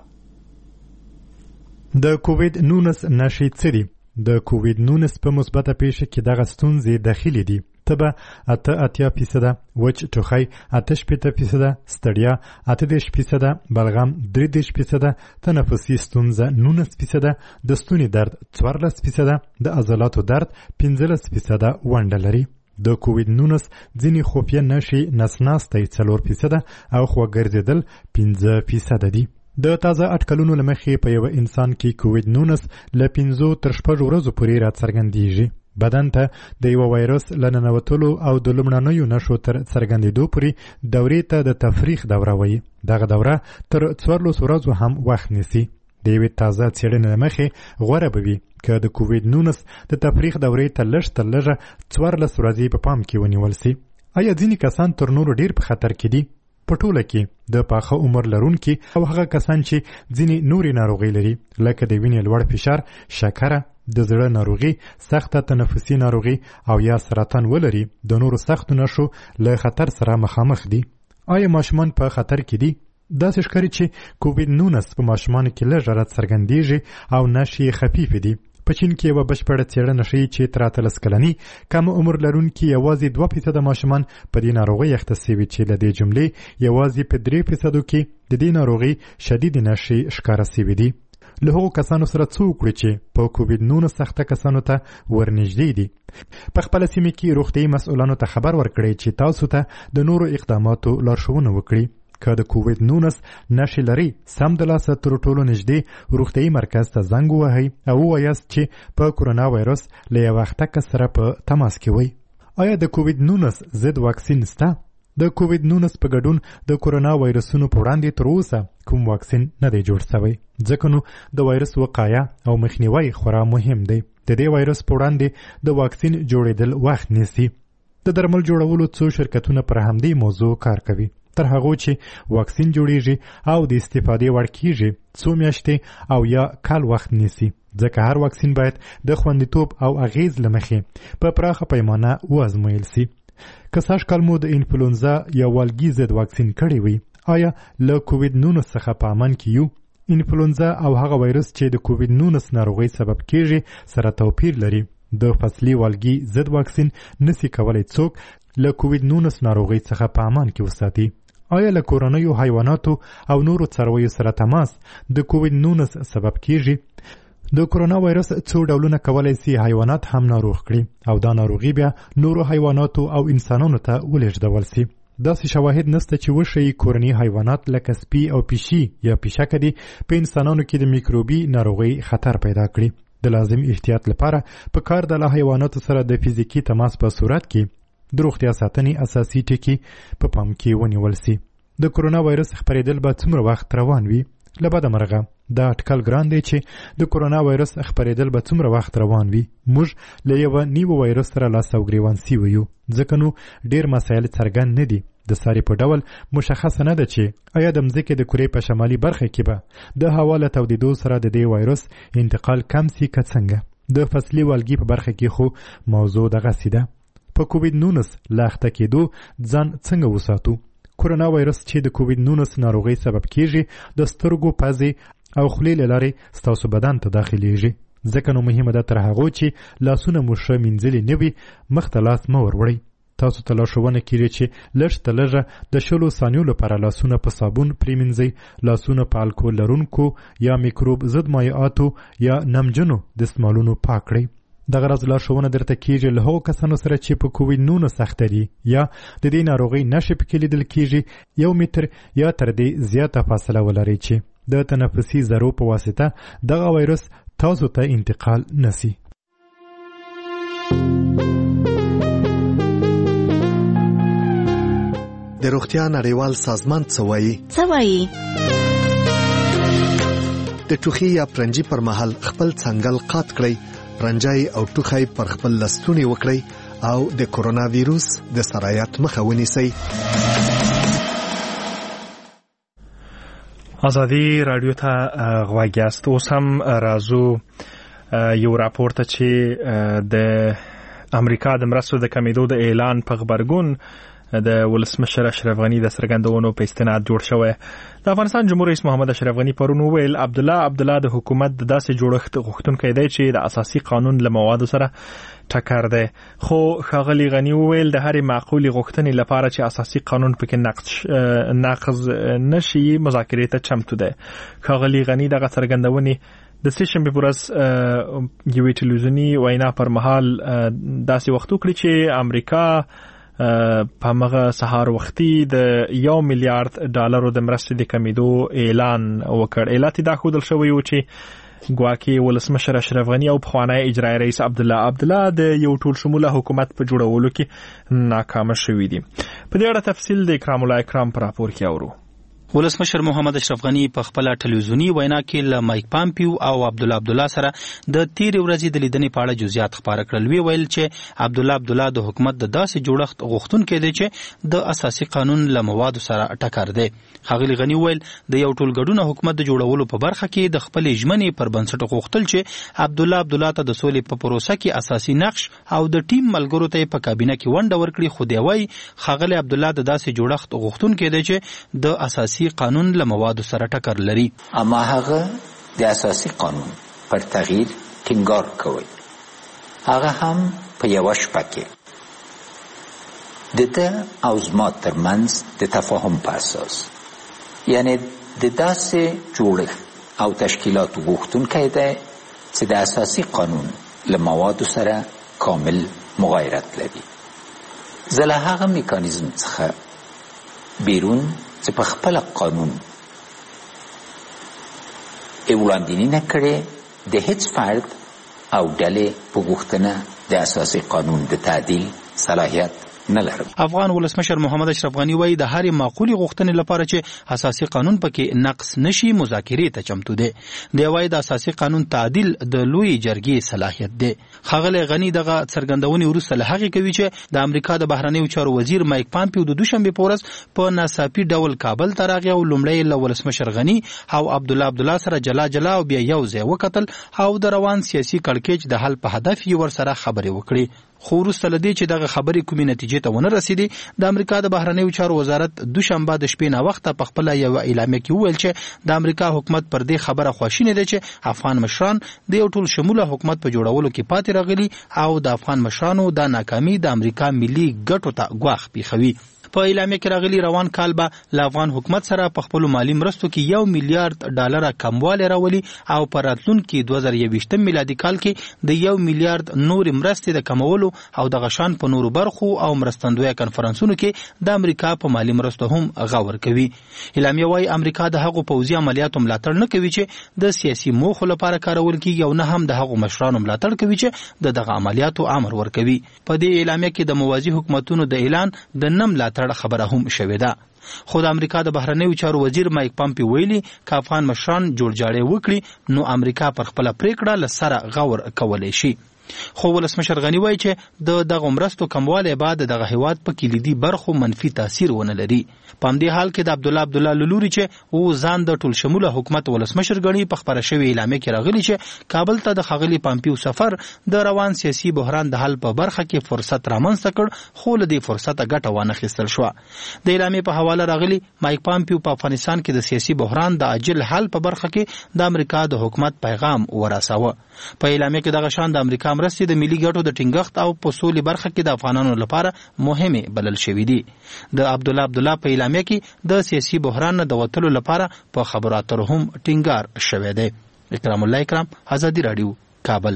د کووید 19 نشي څه دي؟ د کووید 19 په مثبته پیښه کې دغه ستونزې داخلي دي. تبه 88%، وچ ټوخی 88%، ستړیا 88%، بلغم 33%، تنفسي ستونزه 19%، د ستوني درد 14%، د عضلاتو درد 15% ونډه لري. د کووید 19 ځینې خفیه نښې نسناستۍ 4% او خواګرځېدل 5% دي. د تازه اټکلونو له مخې په یو انسان کې کووید 19 له 5 تر 6 ورځو پورې راڅرګندېږي. بدن ته د یو وایرس له ننوتلو او د لومړنیو نښو تر څرګندېدو پورې دورې ته د تفریق دوره وایي. دغه دوره تر 14 ورځو هم وخت نیسي. د یوې تازه څېړنې له مخې غوره به وي که د کووید 19 د تفریق دورې ته لږ تر لږه 14 ورځې په پام کې ونیول سي. آیا ځینې کسان تر نورو ډیر په خطر کې دي؟ په ټوله کې د پاخه عمر لرونکي او هغه کسان چې ځینې نورې ناروغۍ لري لکه د وینې لوړ فشار، شکره، د زړه ناروغي، سخته تنفسي ناروغي او یا سرطان ولري د نورو سختو نښو له خطر سره مخامخ دي. آیا ماشومان په خطر کې دي؟ داسې ښکاري چې کووید 19 په ماشومانو کې لږ راڅرګندېږي او نښې خفیفې دي. په چین کې یوه بشپړه څېړنه ښیي چې تر 18 کلني کم عمر لرونکي یوازې 2% ماشومان په دې ناروغۍ اخته سوي چې له دې جملې یوازې په 3% کې د دې ناروغۍ شدید نښې ښکاره سوي دي. له هغو کسانو سره څه وکړو چې په کووډ-19 اخته کسانو ته ورنږدې دي. په خپله سیمه کې روغتیایي مسؤلانو ته خبر ورکړئ چې تاسو ته د نورو اقداماتو لارښوونه وکړي. که د کووډ-19 نښې لري سمدلاسه تر ټولو نږدې روغتیایي مرکز ته زنګ ووهئ او ووایاست چې په کرونا وایرس له یو اخته کس سره په تماس کې وئ. آیا د کووډ-19 ضد واکسین شته؟ د کووډ-19 په ګډون د کرونا وایرسونو په وړاندې تر اوسه کوم واکسین نه دی جوړ شوی، ځکه نو د وایرس وقایه او مخنیوی خورا مهم دی. د دې وایرس په وړاندې د واکسین جوړېدل وخت نیسي. د درمل جوړولو څو شرکتونه پر همدې موضوع کار کوي. تر هغو چې واکسین جوړیږي او د استفادې وړ کیږي 2 میاشتې او یا کال وخت نیسي، ځکه هر واکسین باید د خوندیتوب او اغیز له مخې په پراخه پیمانه وازمویل سي. که سږ کال مو د انفلونزا یا والګي ضد واکسین کړی وي، آیا له کووډ-19 څخه په امان کې یو؟ انفلونزا او هغه وایرس چې د کووډ-19 ناروغۍ سبب کیږي سره توپیر لري. د فصلي والګي ضد واکسین نسی کولای څوک له کووډ-19 ناروغۍ څخه په امان کې وساتي. آیا له کورنیو حیواناتو او نورو څارویو سره تماس د کووډ-19 سبب کیږي؟ د کرونا وایرس څو ډولونه کولای سي حیوانات هم ناروغ کړي او دا ناروغي بیا نورو حیواناتو او انسانانو ته ولېږدول سي. داسې شواهد نسته چې وښیي کورني حیوانات لکه سپي او پیشي یا پیشکه دي په انسانانو کې د میکروبي ناروغۍ خطر پیدا کړي. د لازم احتیاط لپاره په کار د له حیواناتو سره د فزیکي تماس په صورت کې د روغتیا ساتنې اساسي ټکي په پام کې ونیول سي. د کرونا وایرس خپرېدل به څومره وخت روان وي؟ له بده مرغه دا اټکل ګران دی چې د کرونا وایرس خپرېدل به څومره وخت روان وي. موږ له یوه نیو وایرس سره لاس او ګریوان سوي یو، ځکه نو ډېر مسایل څرګند نه دي. د ساري په ډول مشخصه نه ده چې آیا د مځکې د کرې په شمالي برخه کې به د هوا له تودېدو سره د دې وایرس انتقال کم سي که څنګه. د فصلي والګي په برخه کې خو موضوع دغسې ده. په کووډ-19 له اخته کېدو ځان څنګه وساتو؟ کرونا وایرس چې د کووډ-19 ناروغۍ سبب کیږي د سترګو، پزې او خولې له لارې ستاسو بدن ته داخليږي. ځکه نو مهمه ده تر هغو چې لاسونه مو ښه مینځلي نه وي مخ ته لاس مه وروړئ. تاسو ته لارښوونه کیږي چې لږ تر لږه د 20 ثانیو لپاره لاسونه په صابون پریمنځئ، لاسونه په الکول لرونکو یا میکروب ضد مایعاتو یا نمجنو دستمالونو پاک کړئ. دغه راز لارښوونه درته کیږي له هغو کسانو سره چې په کووډ-19 اخته دي یا د دې ناروغۍ نښې پکې لیدل کیږي 1 متر یا تر دې زیاته فاصله ولرئ چې د تنفسي ذرو په واسطه دغه وایرس تاسو ته انتقال نسی. د روغتیا نړیوال سازمان څه وایي؟ د ټوخي یا پرنجي پر مهال خپل څنګل قات کړئ، پرنجای او ټوخی پر خپل لستونی وکړئ او د کرونا ویروس د سرایت مخه ونیسئ. ازادي رادیو ته غوږ یاست. اوس هم راځو یو راپور ته چې د امریکا د مرستو د کمیدو د اعلان په غبرګون د ولسمشر اشرف غنی د څرګندونو په استناد جوړ شوی. د افغانستان جمهور رئیس محمد اشرف غنی پرون ویل عبدالله د حکومت د داسې جوړښت غوښتونکی دی چې د اساسي قانون له موادو سره ټکر دی. خو ښاغلي غنی ویل د هرې معقولې غوښتنې لپاره چې اساسي قانون پکې ناقض نشي مذاکرې ته چمتو دی. ښاغلي غنی دغه څرګندونې د سهشنبې په ورځ یوې ټلویزیوني وینا پر مهال داسې وخت وکړي چې امریکا په مغه سهار وختي د $1 میلیارډ د مرستې د کمیدو اعلان وکړ. اعلان دا ښودل شوی و چې ګواکې ولسمشر اشرف غنی او پخوانی اجرایي رئیس عبدالله د یو ټول شموله حکومت په جوړولو کې ناکام شوي دي. په دې اړه تفصیل د اکرام الله اکرام په راپور کې اورو. ولسمشر محمد اشرف غنی په خپل ټلویزیونی وینا کې له مایک پامپیو او عبدالله سره د تیر ورځې د لیدنې په اړه جزئیات خبره کړل. ویل چې عبدالله د حکومت د داسې جوړښت غوښتونکی دی چې د اساسي قانون له موادو سره ټکر دی. ښاغلي غنی ویل د یو ټولګډونه حکومت د جوړولو په برخه کې د خپل ژمنې پر بنسټ غوښتل چې عبدالله ته د سولې په پروسه کې اساسي نقش او د ټیم ملګرو ته په کابینه کې ونډه ورکړي. خو دی وایي ښاغلي عبدالله د داسې جوړښت غوښتونکی دی چې د اساسي قانون له موادو سره ټکر لري. اما هغه د اساسي قانون پر تغییر ټینګار کوي، هغه هم په یوه شپه کې. د ده او زما ترمنځ د تفاهم په اساس، یعنی د داسې جوړښت او تشکیلاتو غوښتونکی دی چې د اساسي قانون له موادو سره کامل مغایرت لري. زه له هغه میکانیزم څخه بیرون چې په خپله قانون وړاندینی نه کړې د هیڅ فرد او ډلې په غوښتنه د اساسي قانون د تعدیل صلاحیت نه لرم. افغان ولسمشر محمد اشرف غنی وایي د هرې معقولې غوښتنې لپاره چې اساسي قانون پکې نقص نشي مذاکرې ته چمتو دی. دی وایي د اساسي قانون تعدیل د لوی جرګې صلاحیت دی. ښاغلی غنی دغه څرګندونې وروسته له هغې کوي چې د امریکا د بهرنیو چارو وزیر مایک پامپیو د دوشنبې په ورځ په ناڅاپي ډول کابل ته راغی او لومړی له ولسمشر غنی او عبدالله سره جلا جلا او بیا یو ځای وکتل او د روان سیاسي کړکېچ د حل په هدف یې ورسره خبرې وکړې. خو وروسته له دې چې دغه خبرې کومې نتیجې ته ونه رسېدې، د امریکا د بهرنیو چارو وزارت دوشنبه د شپې ناوخته په خپله یوه اعلامیه کې وویل چې د امریکا حکومت پر دې خبره خواشینی دی چې افغان مشران د یو ټول شموله حکومت په جوړولو کې پاتې راغلي او د افغان مشرانو دا ناکامي د امریکا ملي ګټو ته ګواښ پیښوي. په اعلامیه کې راغلي روان کال به له افغان حکومت سره په خپلو مالي مرستو کې $1 میلیارډ کموالی راولي او په راتلونکي 2021 میلادي کال کې د $1 میلیارډ نورې مرستې د کمولو او دغه شان په نورو برخو او مرستندویه کنفرانسونو کې د امریکا په مالي مرستو هم غور کوي. اعلامیه وایي امریکا د هغو پوځي عملیاتو ملاتړ نه کوي چې د سیاسي موخو لپاره کارول کېږي او نه هم د هغو مشرانو ملاتړ کوي چې د دغه عملیاتو امر ورکوي. په دې اعلامیه کې د موازي حکومتونو د اعلان د نه ملاتړ خبره هم شوې ده. خو د امریکا د بهرنیو چارو وزیر مایک پامپیو ویلي که افغان مشران جوړجاړی وکړي نو امریکا پر خپله پریکړه له سره غور کولی شي. خو ولسمشر غنی وایي چې دغه مرستو کموالی به دغه هیواد په کلیدي برخو منفي تاثیر ونه لري. په همدې حال کې د عبدالله له لوري چې او ځان د ټول شموله حکومت ولسمشر ګڼي، په خپره شوې اعلامیه کې راغلي چې کابل ته د ښاغلي پامپیو سفر د روان سیاسي بحران د حل په برخه کې فرصت رامنځته کړ، خو له دې فرصته ګټه وانخیستل شوه. د اعلامیې په حواله راغلي مایک پامپیو په افغانستان کې د سیاسي بحران د عاجل حل په برخه کې د امریکا د حکومت پیغام ورساوه. په اعلامیه کې دغه شان د امریکا مرستې د ملي ګټو د ټینګښت او په سولې برخه کې د افغانانو لپاره مهمې بلل شوې دي. د عبدالله په اعلامیه کې د سیاسي بحران نه د وتلو لپاره په خبرو اترو هم ټینګار شوی دی. اکرام الله اکرام، آزادي راډیو، کابل.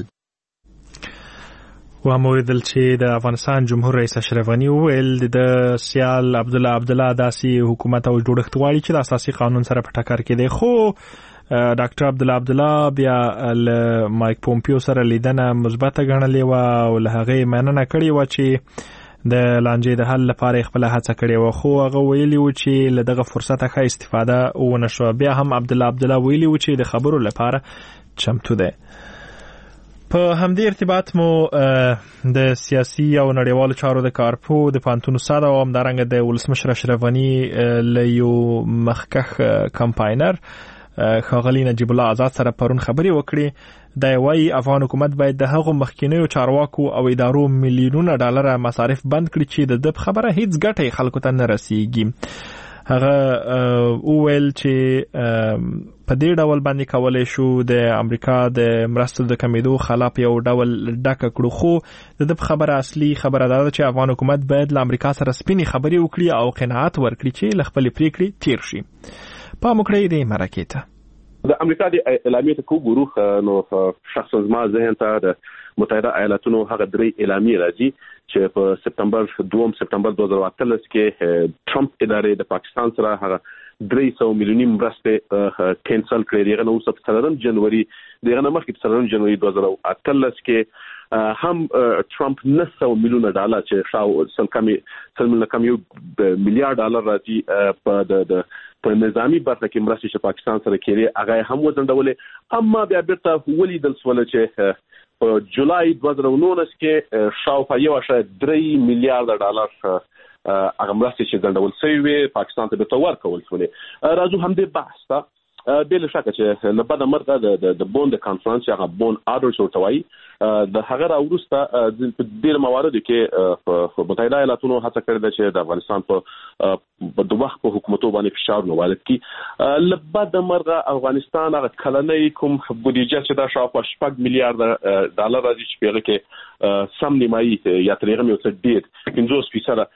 وموریدل چې د افغانستان جمهور رئیس اشرف غنی وویل د سیال عبدالله داسې حکومت او جوړښت غواړي چې د اساسي قانون سره په ټکر کې دی. خو ډاکټر عبدالله بیا له مایک پومپیو سره لیدنه مثبته ګڼلې وه او له هغې مننه کړې وه چې د لانجې د حل لپاره خپله هڅه کړې وه. خو هغه ویلي و چې له دغه فرصته ښه استفاده ونه شوه. بیا هم عبدالله ویلي و چې د خبرو لپاره چمتو دی. په همدې ارتباط مو د سیاسي او نړیوالو چارو د کارپو د پوهنتون استاد او همدارنګه د ولسمشر اشرف غني له یو مخکښ کمپاینر ښاغلي نجیب الله آزاد سره پرون خبرې وکړې. دا وایي افغان حکومت باید د هغو مخکینیو چارواکو او ادارو میلیونونه ډالره مصارف بند کړي چې د خبره هیڅ ګټه خلکو ته نه رسیږي. هغه وویل چې په دې ډول باندې کولای شو د امریکا د مرستو د کمیدو خلاف یو ډول ډکه کړو. خو د خبره اصلي خبره دا ده چې افغان حکومت باید له امریکا سره سپینې خبرې وکړي او قناعت ورکړي چې له خپلې پریکړې تیر شي. پام وکړئ د مرکې ته. د امریکا د اعلامیې ته وګورو نو شخصا زما ذهن ته د متحده ایالاتونو هغه درې اعلامیې راځي چې په سپتمبر 2018 کې ټرمپ ادارې د پاکستان سره هغه 300 میلیونی مرستې کینسل کړې. دغه نو په 3 جنوري 2018 کې هم ټرمپ 900 میلیونه ډالر چې شاو سل کم یو میلیارډ ډالر راځي په نظامی برخه کې مرستې چې پاکستان سره کړي هغه هم وزندولې. اما بیا بیرته ولیدل سول چې په جولای 2019 کې شاوخوا 1.3 میلیارډ ډالر هغه مرستې چې ځندول شوی پاکستان ته به تور کول شولې. راځو هم دې بحث ته بل شکه چې لبد مرغه د بون د کانفرنس یا بون آرډر شورتوي د هغه راوروسته په ډیر مواردو کې په متحده ایالاتونو هڅه کړې ده چې د افغانستان په د وخت په حکومتو باندې فشار نه وارد کړي. لبد مرغه افغانستان هغه کلنۍ کوم بودیجه چې د شاوخوا 6 میلیارډ ډالر راځي چې په هغه کې سم نیمایي یا تقریبا یو څه ډیر 50%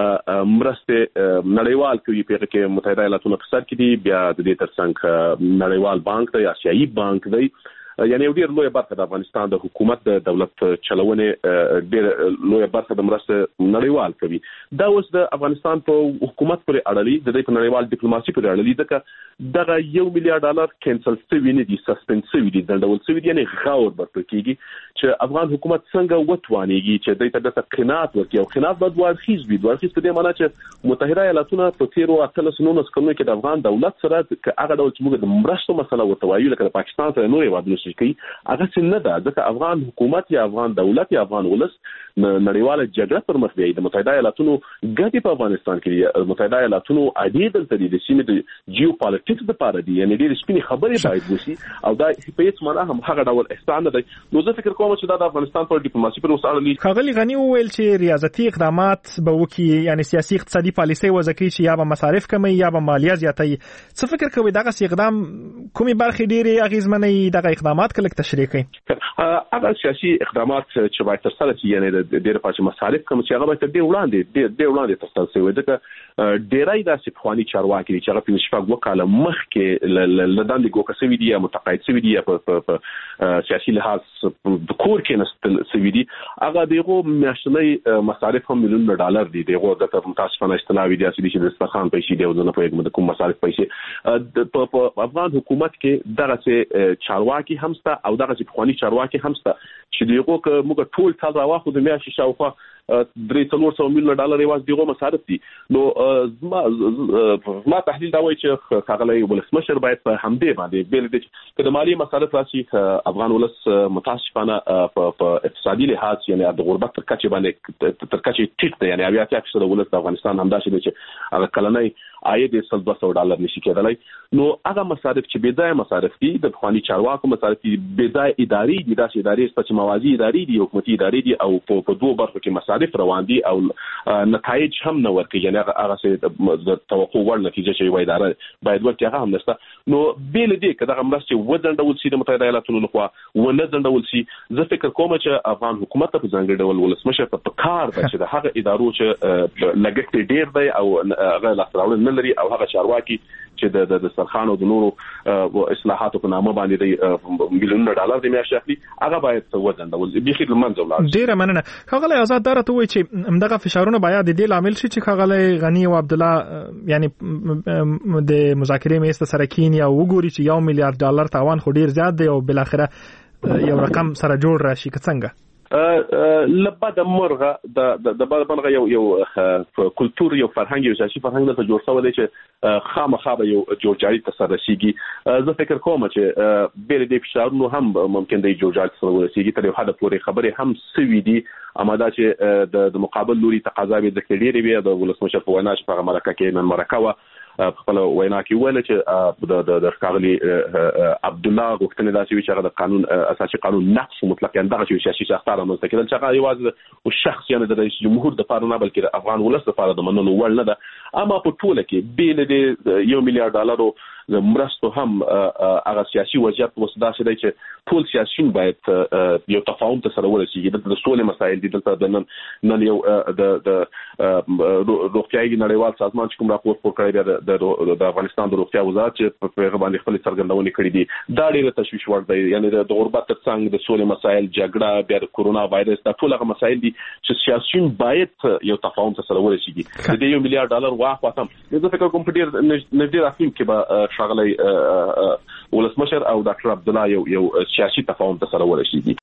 مرسته نړیوال کوي په کې متحده ایالاتونو په سر کې دي، بیا د دې ترڅنګ نړیوال بانک دی، آسیایي بانک دی، یعنی ډیر لوی برخه د افغانستان د حکومت د دولت چلونې ډیر لوی برخه د مرسته نړیوال کوي. دا اوس د افغانستان په حکومت پورې اړه لري، د نړیوال ډیپلوماسي پورې اړه لري، ځکه دغه 1 میلیارډ ډالر کینسل شوی نه دي، سسپند شوی دي، دندول شوی دي، یعنی غور برته کیږي چې افغان حکومت څنګه وتوانیږي چې د دې قناعت ورکړي او قناعت باید ورخیز وي. ورخیز په دې معنی چې متحده ایالاتونو په تیرو 13 کلونو کې د افغان دولت سره هغه ډول چې موږ د مرستو مسله ورته لکه د پاکستان سره نورې وادونه کوي هغه څه نه ده، ځکه افغان حکومت یا افغان دولت یا افغان ولس نړیواله جګړه پر مخ دی. د متحده ایالاتونو ګټې په افغانستان کې د متحده ایالاتونو عادي دلته د سیمې د جیوپالیټکس لپاره دي، یعنی ډېر سپینې خبرې باید وشي او دا په هیڅ معنی هم هغه ډول احسان نه دی. نو زه فکر کوم چې دا د افغانستان پر ډیپلوماسي پر وساړه لري. ښاغلي غني وویل چې ریاضتي اقدامات به وکړي، یعنی سیاسي اقتصادي پالیسي وضع کوي چې یا به مصارف کموي یا به مالیه زیاتوي. څه فکر کوي دغه اقدام کومې برخې ډېرې اغیزمنې دغه اقدامات کله تشریح کوي؟ هغه سیاسي اقدامات چې باید تر سره شي، یعنی د ډېر پاتې مصارف کوم چې هغه باید ډېر وړاندې تر سره شي، ځکه ډېرای داسې پخواني چارواکي چې هغه په شپږ وکاله مخکې لدان دي ګوکسوي دي یا متقاعد شوي دي یا په سیاسي لحاظ د کور کې نستل شوي دي، هغه دغه میاشتنی مصارف هم میلیون ډالر دي، دغه د متاسفانه اصطلاحي دي چې د استخدام پیسې دی او نه په کوم مصارف پیسې په افغان حکومت کې دغه چارواکي همسته او دغه پخواني چارواکي همسته چې دغه موږ ټول ټال راوخو د میاشتې شاوخوا 300 میلیون ډالر یواز دغه مصارف دي. نو ما تحلیل دا وایي چې ښاغلی ولسمشر باید په همدې باندې بیل دي چې د مالی مصارف راشي افغان ولس متاسفانه په اقتصادي لحاظ یعنی د غربت تر کچې باندې تر کچې ټیټ دی، یعنی 80% ولس د افغانستان همداسې دی چې هغه کلنۍ عاید یې 200 ډالر نشي کېدلی. نو هغه مصارف چې بې ځایه مصارف دي، د پخواني چارواکو مصارف دي، بې ځایه اداري دي، داسې ادارې چې موازي ادارې دي، حکومتي ادارې دي او په دوه برخو کې مصارف روان دي او نتایج هم نه ورکوي، یعنی هغه څه د توقع وړ نتیجه چې یوه اداره باید ورکړي هغه هم نشته. نو بې له دې که دغه مرستې وځنډول شي د متحده ایالاتونو لخوا ونه ځنډول شي، زه فکر کوم چې افغان حکومت ته په ځانګړي ډول ولسمشر ته پکار ده چې د هغه ادارو چې لګښت ډېر دی او هغه لاسته راوړنه نه لري او هغه چارواکي چې د سرخان او د نورو اصلاحاتو په نامه باندې د میلیونونو ډالر د میاشتې اخلي، هغه باید وځنډول بیخي له منځه ولاړ شي. ډېره مننه. ښاغلی آزاد دا راته ووایي چې همدغه فشارونه باید د دې لامل شي چې ښاغلی غني او عبدالله یعنی د مذاکرې میز ته سره کیني او وګوري چې 1 میلیارډ ډالر تاوان خو ډېر زیات دی او بالاخره یو رقم سره جوړ راشي که څنګه؟ لبد مرغه د بلغه یو کلتور یو فرهنګ یو سیاسي فرهنګ ته جوړ شوی دی چې خامخا به یو جوړجاړي ته سره رسیږي. زه فکر کوم چې بېل دې فشارونو هم ممکن دی جوړجاړي ته سره ورسیږي، تر یو حد پورې خبرې هم سوي دي، اما دا چې د مقابل لوري تقاضا به ذکر ډېرې وي. د ولسمشر په وینا چې په مرکه کې نن مرکه وه په خپل وینا کې ویل چې د ښاغلي عبدالله غوښتنې داسې وي چې هغه د قانون اساسي قانون نقض مطلق یعنې دغه سیاسي ساختار رامنځته کېدل چې هغه یوازې شخص یعنې د رئیس جمهور دپاره نه بلکې د افغان ولس دپاره د منلو وړ نه ده. اما په ټوله کې بې له دې 1 میلیارډ ډالرو مرستو هم هغه سیاسي وضعیت اوس داسې دی چې ټول سیاسیون باید یو تفاهم ته سره ورسیږي. دلته د سولې مسایل دي، دلته د نن یو د روغتیایي نړیوال سازمان چې کوم راپور خپور کړی دی د افغانستان د روغتیا وزارت چې په هغه باندې خپل څرګندونې کړې دي، دا ډېر تشویش وړ دی. یعنی د غربت ترڅنګ د سولې مسایل، جګړه، بیا د کورونا وایرس، دا ټول هغه مسایل دي چې سیاسیون باید یو تفاهم ته سره ورسیږي. د دې 1 میلیارډ ډالر واخواستم زه فکر کوم په ډېر نږدې راتلونکي کې به ښاغلی ولسمشر او ډاکټر عبدالله یو سیاسي تفاهم ته سره ورسیږي.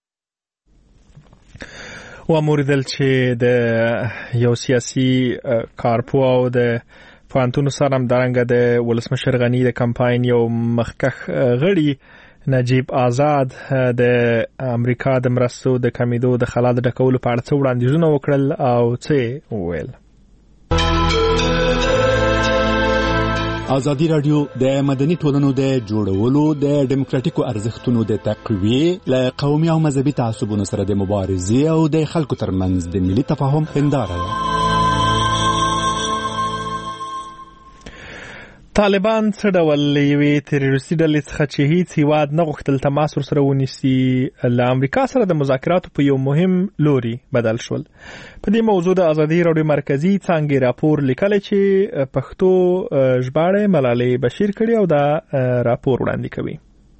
وموریدل چې د یو سیاسي کارپو او د پوهنتون سره هم دارنګه د ولسمشر غني د کمپاین یو مخکخ غړي نجیب آزاد د امریکا د مرستو د کمیدو د خلا د ډکولو په اړه څه وړاندیزونه وکړل او څه وویل. ازادي رادیو د مدني ټولنو د جوړولو د ډیموکراتیکو ارزښتونو د تقویې له قومي او مذهبي تعصبونو سره د مبارزې او د خلکو ترمنځ د ملي تفاهم هنداره ده. طالبان څه ډول یوې تروریستي ډلې څخه چې هیڅ هیواد نه غوښتل تماس ورسره ونیسي له امریکا سره د مذاکراتو په یو مهم لوري بدل شول. په دې موضوع د ازادي رادیو مرکزی څانګې راپور لیکلی چې پښتو ژباړه ملالۍ بشیر کړي او دا راپور وړاندې کوي.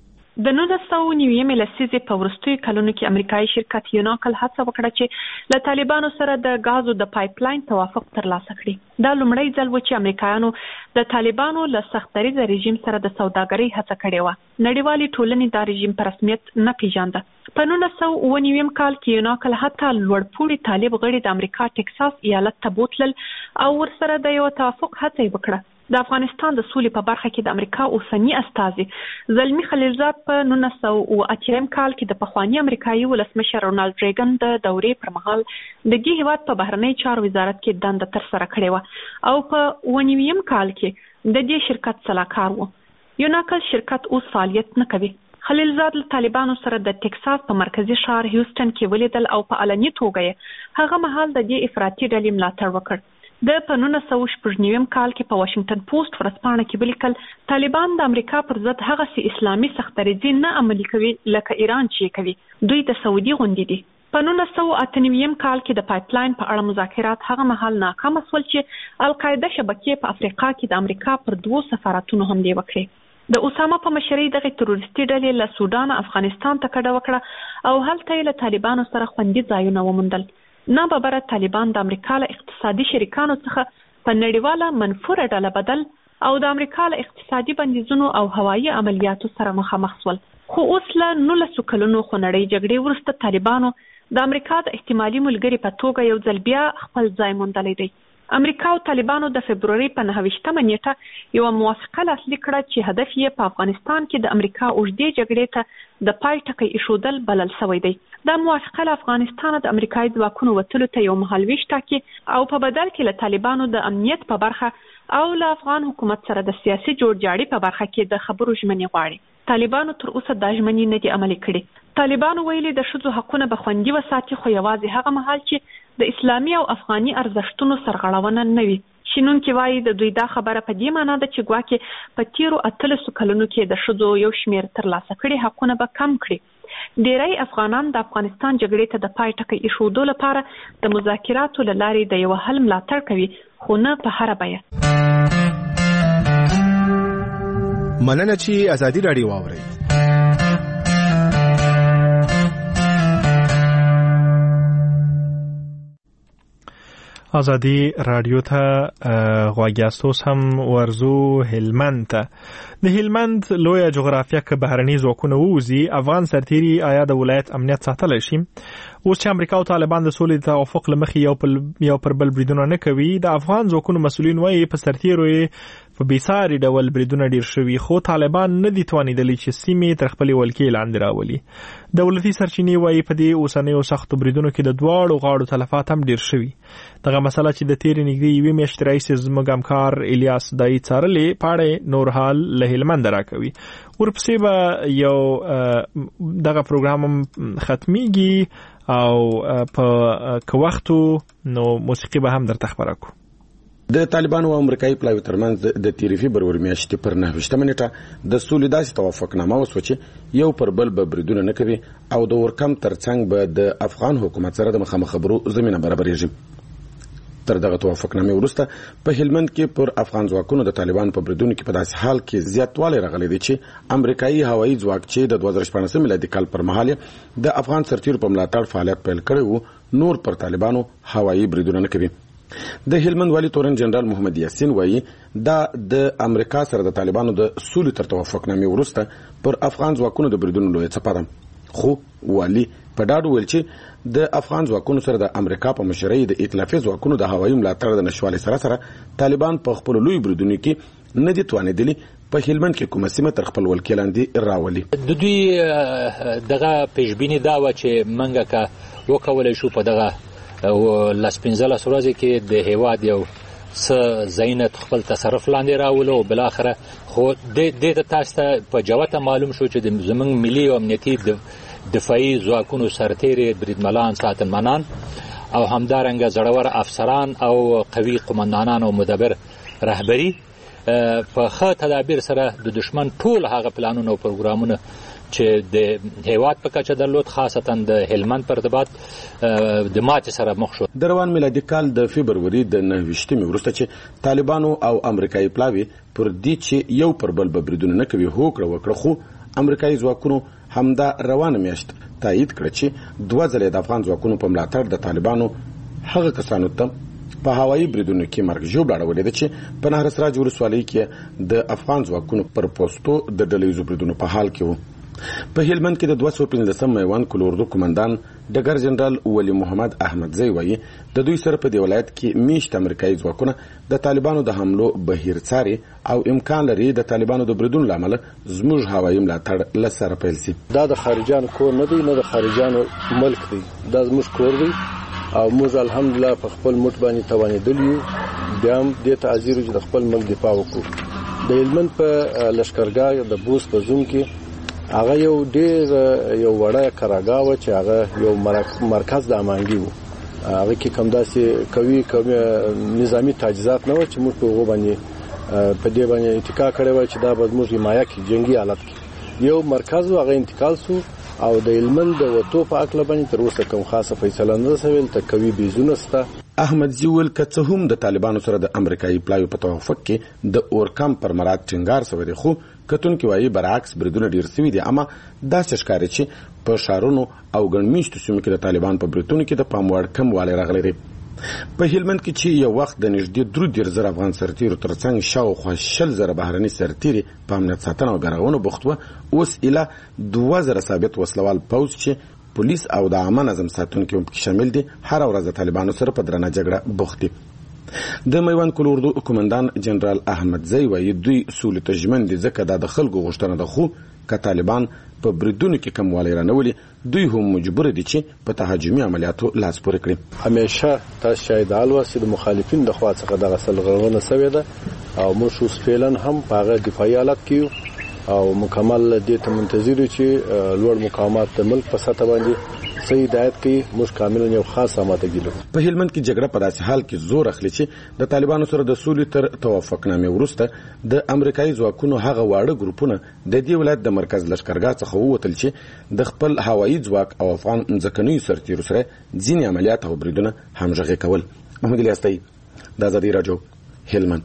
د 1990 لسیزې په وروستیو کلونو کې امریکایي شرکت یوناکل هڅه وکړه چې له طالبانو سره د غازو د پایپلاین توافق ترلاسه کړي. دا لومړی ځل و چې امریکایانو د طالبانو له سختدریز رژیم سره د سوداګرۍ هڅه کړې وه. نړیوالې ټولنې دا رژیم په رسمیت نه پیژانده. په 1999 کال کې یوناکل حتی لوړپوړي طالب غړي د امریکا ټکساس ایالت ته بوتلل او ورسره د یو توافق هڅه وکړه. د افغانستان د سولې په برخه کې د امریکا اوسنی استازي زلمی خلیلزاد په 1980 کال کې د پخوانی امریکایي ولسمشر رونالډ ریګن د دورې پر مهال د دې هیواد په بهرنی چارو وزارت کې دنده ترسره کړې وه او په 1990 کال کې د دې شرکت سلاکار و. یوناکل شرکت اوس فعالیت نه کوي. خلیلزاد له طالبانو سره د ټکساس په مرکزی ښار هیوستن کې ولیدل او په علني توګه هغه مهال د دې افراطي ډلې ملاتړ وکړ. د 1999 کال کې په واشنگټن پوسټ ورځپاڼه کې ولیکل طالبان د امریکا پر ضد هغه سي اسلامي سختدریزي نه عملي کوي لکه ایران چې کوي. دوی د سعودي غوندې دي. په 1998 کال کې د پایپلاین په اړه مذاکرات هغه مهال ناکام شول چې القاعده شبکې په افریقا کې د امریکا پر 2 سفارتونو حمله وکړه. د اسامه په مشرۍ دغه تروریستي ډلې له سودان افغانستان ته کډه وکړه او هلته یې له طالبانو سره خوندي ځایونه وموندل. ناببره طالبان د امریکا له اقتصادي شریکانو څخه په نړیواله منفوره ډله بدل او د امریکا له اقتصادي بندیزونو او هوایي عملیاتو سره مخامخ شول. خو اوس له 19 کلونو خونړۍ جګړې وروسته طالبانو د امریکا د احتمالي ملګري په توګه یو ځل بیا خپل ځای موندلی دی. امریکا او طالبانو د فبروري په 9 نیټه یو موافقه لاسلیک کړه چې هدف یې په افغانستان کې د امریکا اوږدې جګړې ته د پای ټکی ایښودل بلل شوی دی. دا موافقه له افغانستان د امریکایي ځواکونو وتلو ته یو مهالویش ټاکي او په بدل کې له طالبانو د امنیت په برخه او له افغان حکومت سره د سیاسي جوړجاړي په برخه کې د خبرو ژمنې غواړي. طالبانو تر اوسه دا ژمنې نه دي عملي کړي. طالبانو ویلي د ښځو حقونه به خوندي وساتي خو یوازې هغه مهال چې د اسلامي او افغاني ارزښتونو سرغړونه نه وي. شینونکي وایي د دوی دا خبره په دې معنی ده چې ګواکې په تیرو 18 کلونو کې د ښځو یو شمېر ترلاسه کړي حقونه به کم کړي. ډیری افغانان د افغانستان جګړې ته د پای ټکی ایښودو لپاره د مذاکراتو له لارې د یو حل ملاتړ کوي خو نه په هره بیه. مننه چې ازادي رادیو واورئ. ازادي رادیو ته غواګیاستوس هم ورزو هلمند ته. د هلمند لویه جغرافیه که بهرني ځواکونه ووځي افغان سرتیري آیا د ولایت امنیت ساتلی شي؟ اوس چې امریکا او طالبان د سولې د توافق له مخې یو پر بل بریدونه نه کوي د افغان ځواکونو مسؤلین وایي په سرتیرو یې په بېساري ډول بریدونه ډیر شوي خو طالبان نه دي توانېدلي چې سیمې تر خپلې ولکې لاندې راولي. دولتي سرچینې وایي په دې اوسنیو سختو بریدونو کې د دواړو غاړو تلفات هم ډیر شوي. دغه مسله چې د تیرې نږدې یوې میاشتې راهیسې زموږ همکار الیاس دایي څارلې په اړه نور حال له هلمند راکوي. ورپسې به یو دغه پروګرام هم ختمیږي او په که وختو نو موسیقي به هم درته خپره کړو. د طالبانو او امریکایي پلاوي ترمنځ د تیرې فبروري میاشتې پر 9 نیټه د سولې داسې توافقنامه وسوه چې یو پر بل به بریدونه نه کوي او د ورکم ترڅنګ به د افغان حکومت سره د مخامخ خبرو زمینه برابرېږي. تر دغه توافقنامې وروسته په هلمند کې پر افغان ځواکونو د طالبانو په بریدونو کې په داسې حال کې زیاتوالی راغلی دی چې امریکایي هوایي ځواک چې د 2014 میلادي کال پر مهال د افغان سرتیرو په ملاتړ فعالیت پیل کړی و نور پر طالبانو هوایي بریدونه نه کوي. د هلمند والی تورن جنرال محمد یاسین وایي دا د امریکا سره د طالبانو د سولې تر توافقنامې وروسته پر افغان ځواکونو د بریدونو لویه څپه ده. خو والی په ډاډ وویل چې د افغان ځواکونو سره د امریکا په مشرۍ د ائتلافي ځواکونو د هوایي ملاتړ د نشوالي سره طالبان په خپل لوی بریدونو کې نه دي توانېدلي په هلمند کې کومه سیمه تر خپل ولکې لاندې راولي. د دوی دغه پیشبیني دا و چې منګه کا وکولای شو په دغه او لاس 15 ورځې کې د هیواد یو څه ځایونه خپل تصرف لاندې راولو او بالاخره خو د تاسو ته په جوته معلوم شو چې زمونږ ملي او امنیتي دفاعي ځواکونو سرتیري بریدمنان ساتنمنان او همدارنګه زړور افسران او قوي قومندانان او مدبر رهبری په ښه تدابیر سره د دشمن ټول هغه پلانونه او پروګرامونه چې د هیواد په کچه درلود خاصتا د هلمند پر ارتباط د ماتې سره مخ شو. د روان میلادي کال د فبروري د 9 وروسته چې طالبانو او امریکایي پلاوي پر دې چې یو پر بل بریدونه نه کوي هوکړه وکړه، خو امریکایي ځواکونو همدا روانه میاشت تایید کړ چې دوه ځله د افغان ځواکونو په ملاتړ د طالبانو هغه کسانو ته په هوایي بریدونو کې مرګ ژوبل اړولې ده چې په نهر سراج ولسوالۍ کې د افغان ځواکونو پر پوسټو د ډلهییزو بریدونو په حال کې وو. په هلمند کې د 215 میوان کلوردو کمانډان ډګر جنرال ولی محمد احمدزی وایي د دوی سره په دی ولایت کې میشت امریکایي ځواکونه د طالبانو د حملو بهیر څاري او امکان لري د طالبانو د بریدونو لامل زموږ هوایي ملاتړ لسره پیل شي. دا د خارجانو کور نه دی، نه د خارجانو ملک دی، دا زموږ کور دی او موږ الحمدلله په خپل مټ باندې توانېدل یو بیا هم دې ته حاضر یو چې د خپل ملک دفاع وکړو. د هلمند په لشکرګاه د بوس په زوم کې هغه یو ډېر یو وړه کراګاه و چې هغه یو مرکز د امانګي و، هغه کې کوم داسې کوي نظامی تجهیزات نه و چې موږ په هغه باندې په دې باندې اتکا کړی و چې دا به زموږ حمایه کې جنگي حالت کې یو مرکز و، هغه انتقال سو او د هلمند د وتو په اکله باندې تر اوسه کوم خاصه فیصله نه شوې. ته کوي بیزونه سته. احمد زیول که څه هم د طالبانو سره د امریکایي پلاوی په توافق کې د اورکم پر مراد ټینګار شوی دی، خو کتونکي وایي برعکس بریدونه ډیر شوي دي، اما داسې ښکاري چې په ښارونو او ګڼ میشتو سیمو کې د طالبان په بریدونو کې د پام وړ کموالی راغلی دی. په هلمند کې چې یو وخت د نږدې 3,000 افغان سرتیرو ترڅنګ شاوخوا 20,000 بهرني سرتیري په امنیت ساتنه او بیارغونو بوخت وه، اوس ایله 2,000 ثابت وسلوال پوځ چې پولیس او د عامه نظم ساتونکي هم پکې شامل دي هره ورځ د طالبانو سره په درنه جګړه بوخت دي. د میوان کلوردو قومندان جنرال احمدزی وایي دوی سولې ته ژمن دي ځکه دا د خلکو غوښتنه ده، خو که طالبان په بریدونو کې کموالی رانولي دوی هم مجبور دي چې په تهاجمي عملیاتو لاس پورې کړي. همیشه تاسو شاید حال چې د مخالفین د خوا څخه دغه سرغړونه شوې ده او موږ اوس فعلا هم په هغه دفاعي حالت کې او مکمل دې ته منتظر یو چې لوړ مقامات د ملک په سطح باندې صحیح هدایت کوي. موږ کاملا یو خاص امادګي لرو. په هلمند کې جګړه په داسې حال کې زور اخلي چې د طالبانو سره د سولې تر توافقنامې وروسته د امریکایي ځواکونو هغه واړه ګروپونه د دې ولایت د مرکز لشکرګاه څخه ووتل چې د خپل هوایي ځواک او افغان ځمکنیو سرتیرو سره ځینې عملیات او بریدونه همغږي کول. محمد الیاس د ازادي راډیو هلمند.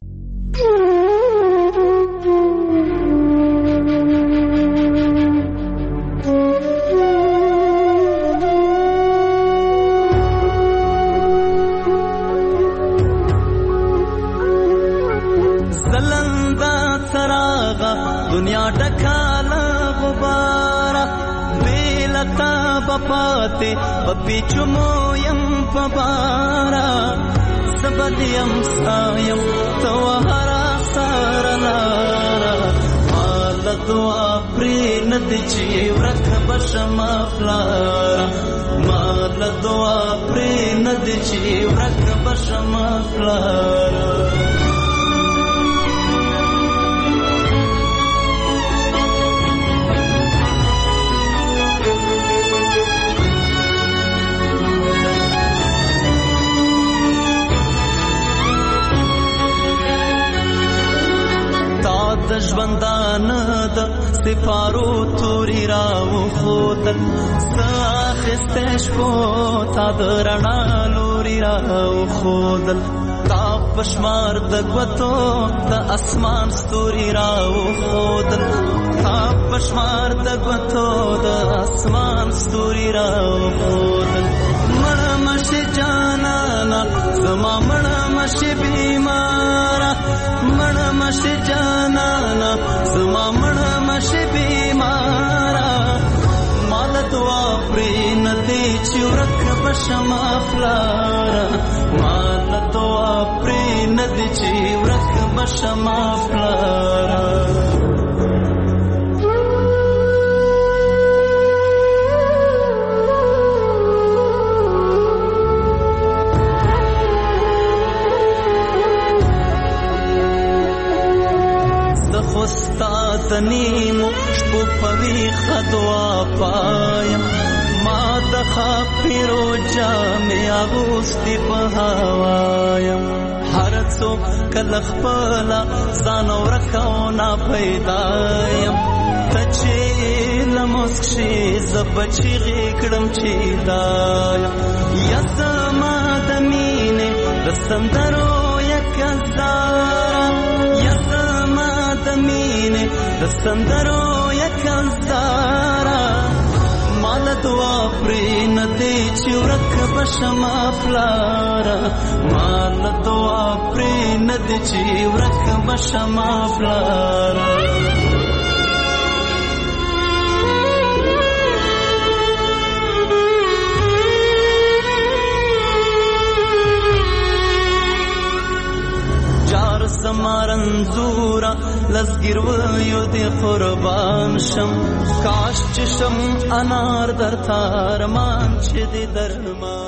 دنیا ډکاله غباره بیلتا بپاته بپیچمو یم پبارا زبدیم سایم توهرا سارلارا مال دعا پری ندچی ورک بشما فلارا مال دعا پری ندچی ورک بشما فلارا د ژوندان د سپارو توري راو خودل ساخستش کو تا د رڼا لوري راو خودل تا پشمار د غوتو د اسمان ستوري راو خودل تا پشمار د غوتو د اسمان ستوري راو خودل مړ مش جانانا زما مړ مش بیمارا مړ مش جانانا زما مړ مش بیمارا مال دعا پرې ندی چې ورک بشما فلارا مال دعا پرې ندی چې ورک بشما فلارا استاد نیمو شپو پوی خدوا پایم ما د خاپیرو جامې اغوستې په هوایم هر څوک کله خپله ځان ورکو ناپیدایم ته چې له مسک شي زه به چیغې کړم چې دایم یا زما د مینې د سندرو یک هزاره یا زما د مینې د سندرو یک هزاره مال دعا پرې نه دی چې ورک بشما پلاره مال دعا پرې نه دی چې ورک بشما پلاره زمارنزورا لزگیر ویو دی قربان شم کاش چشم انار در تارمان چه دی درمان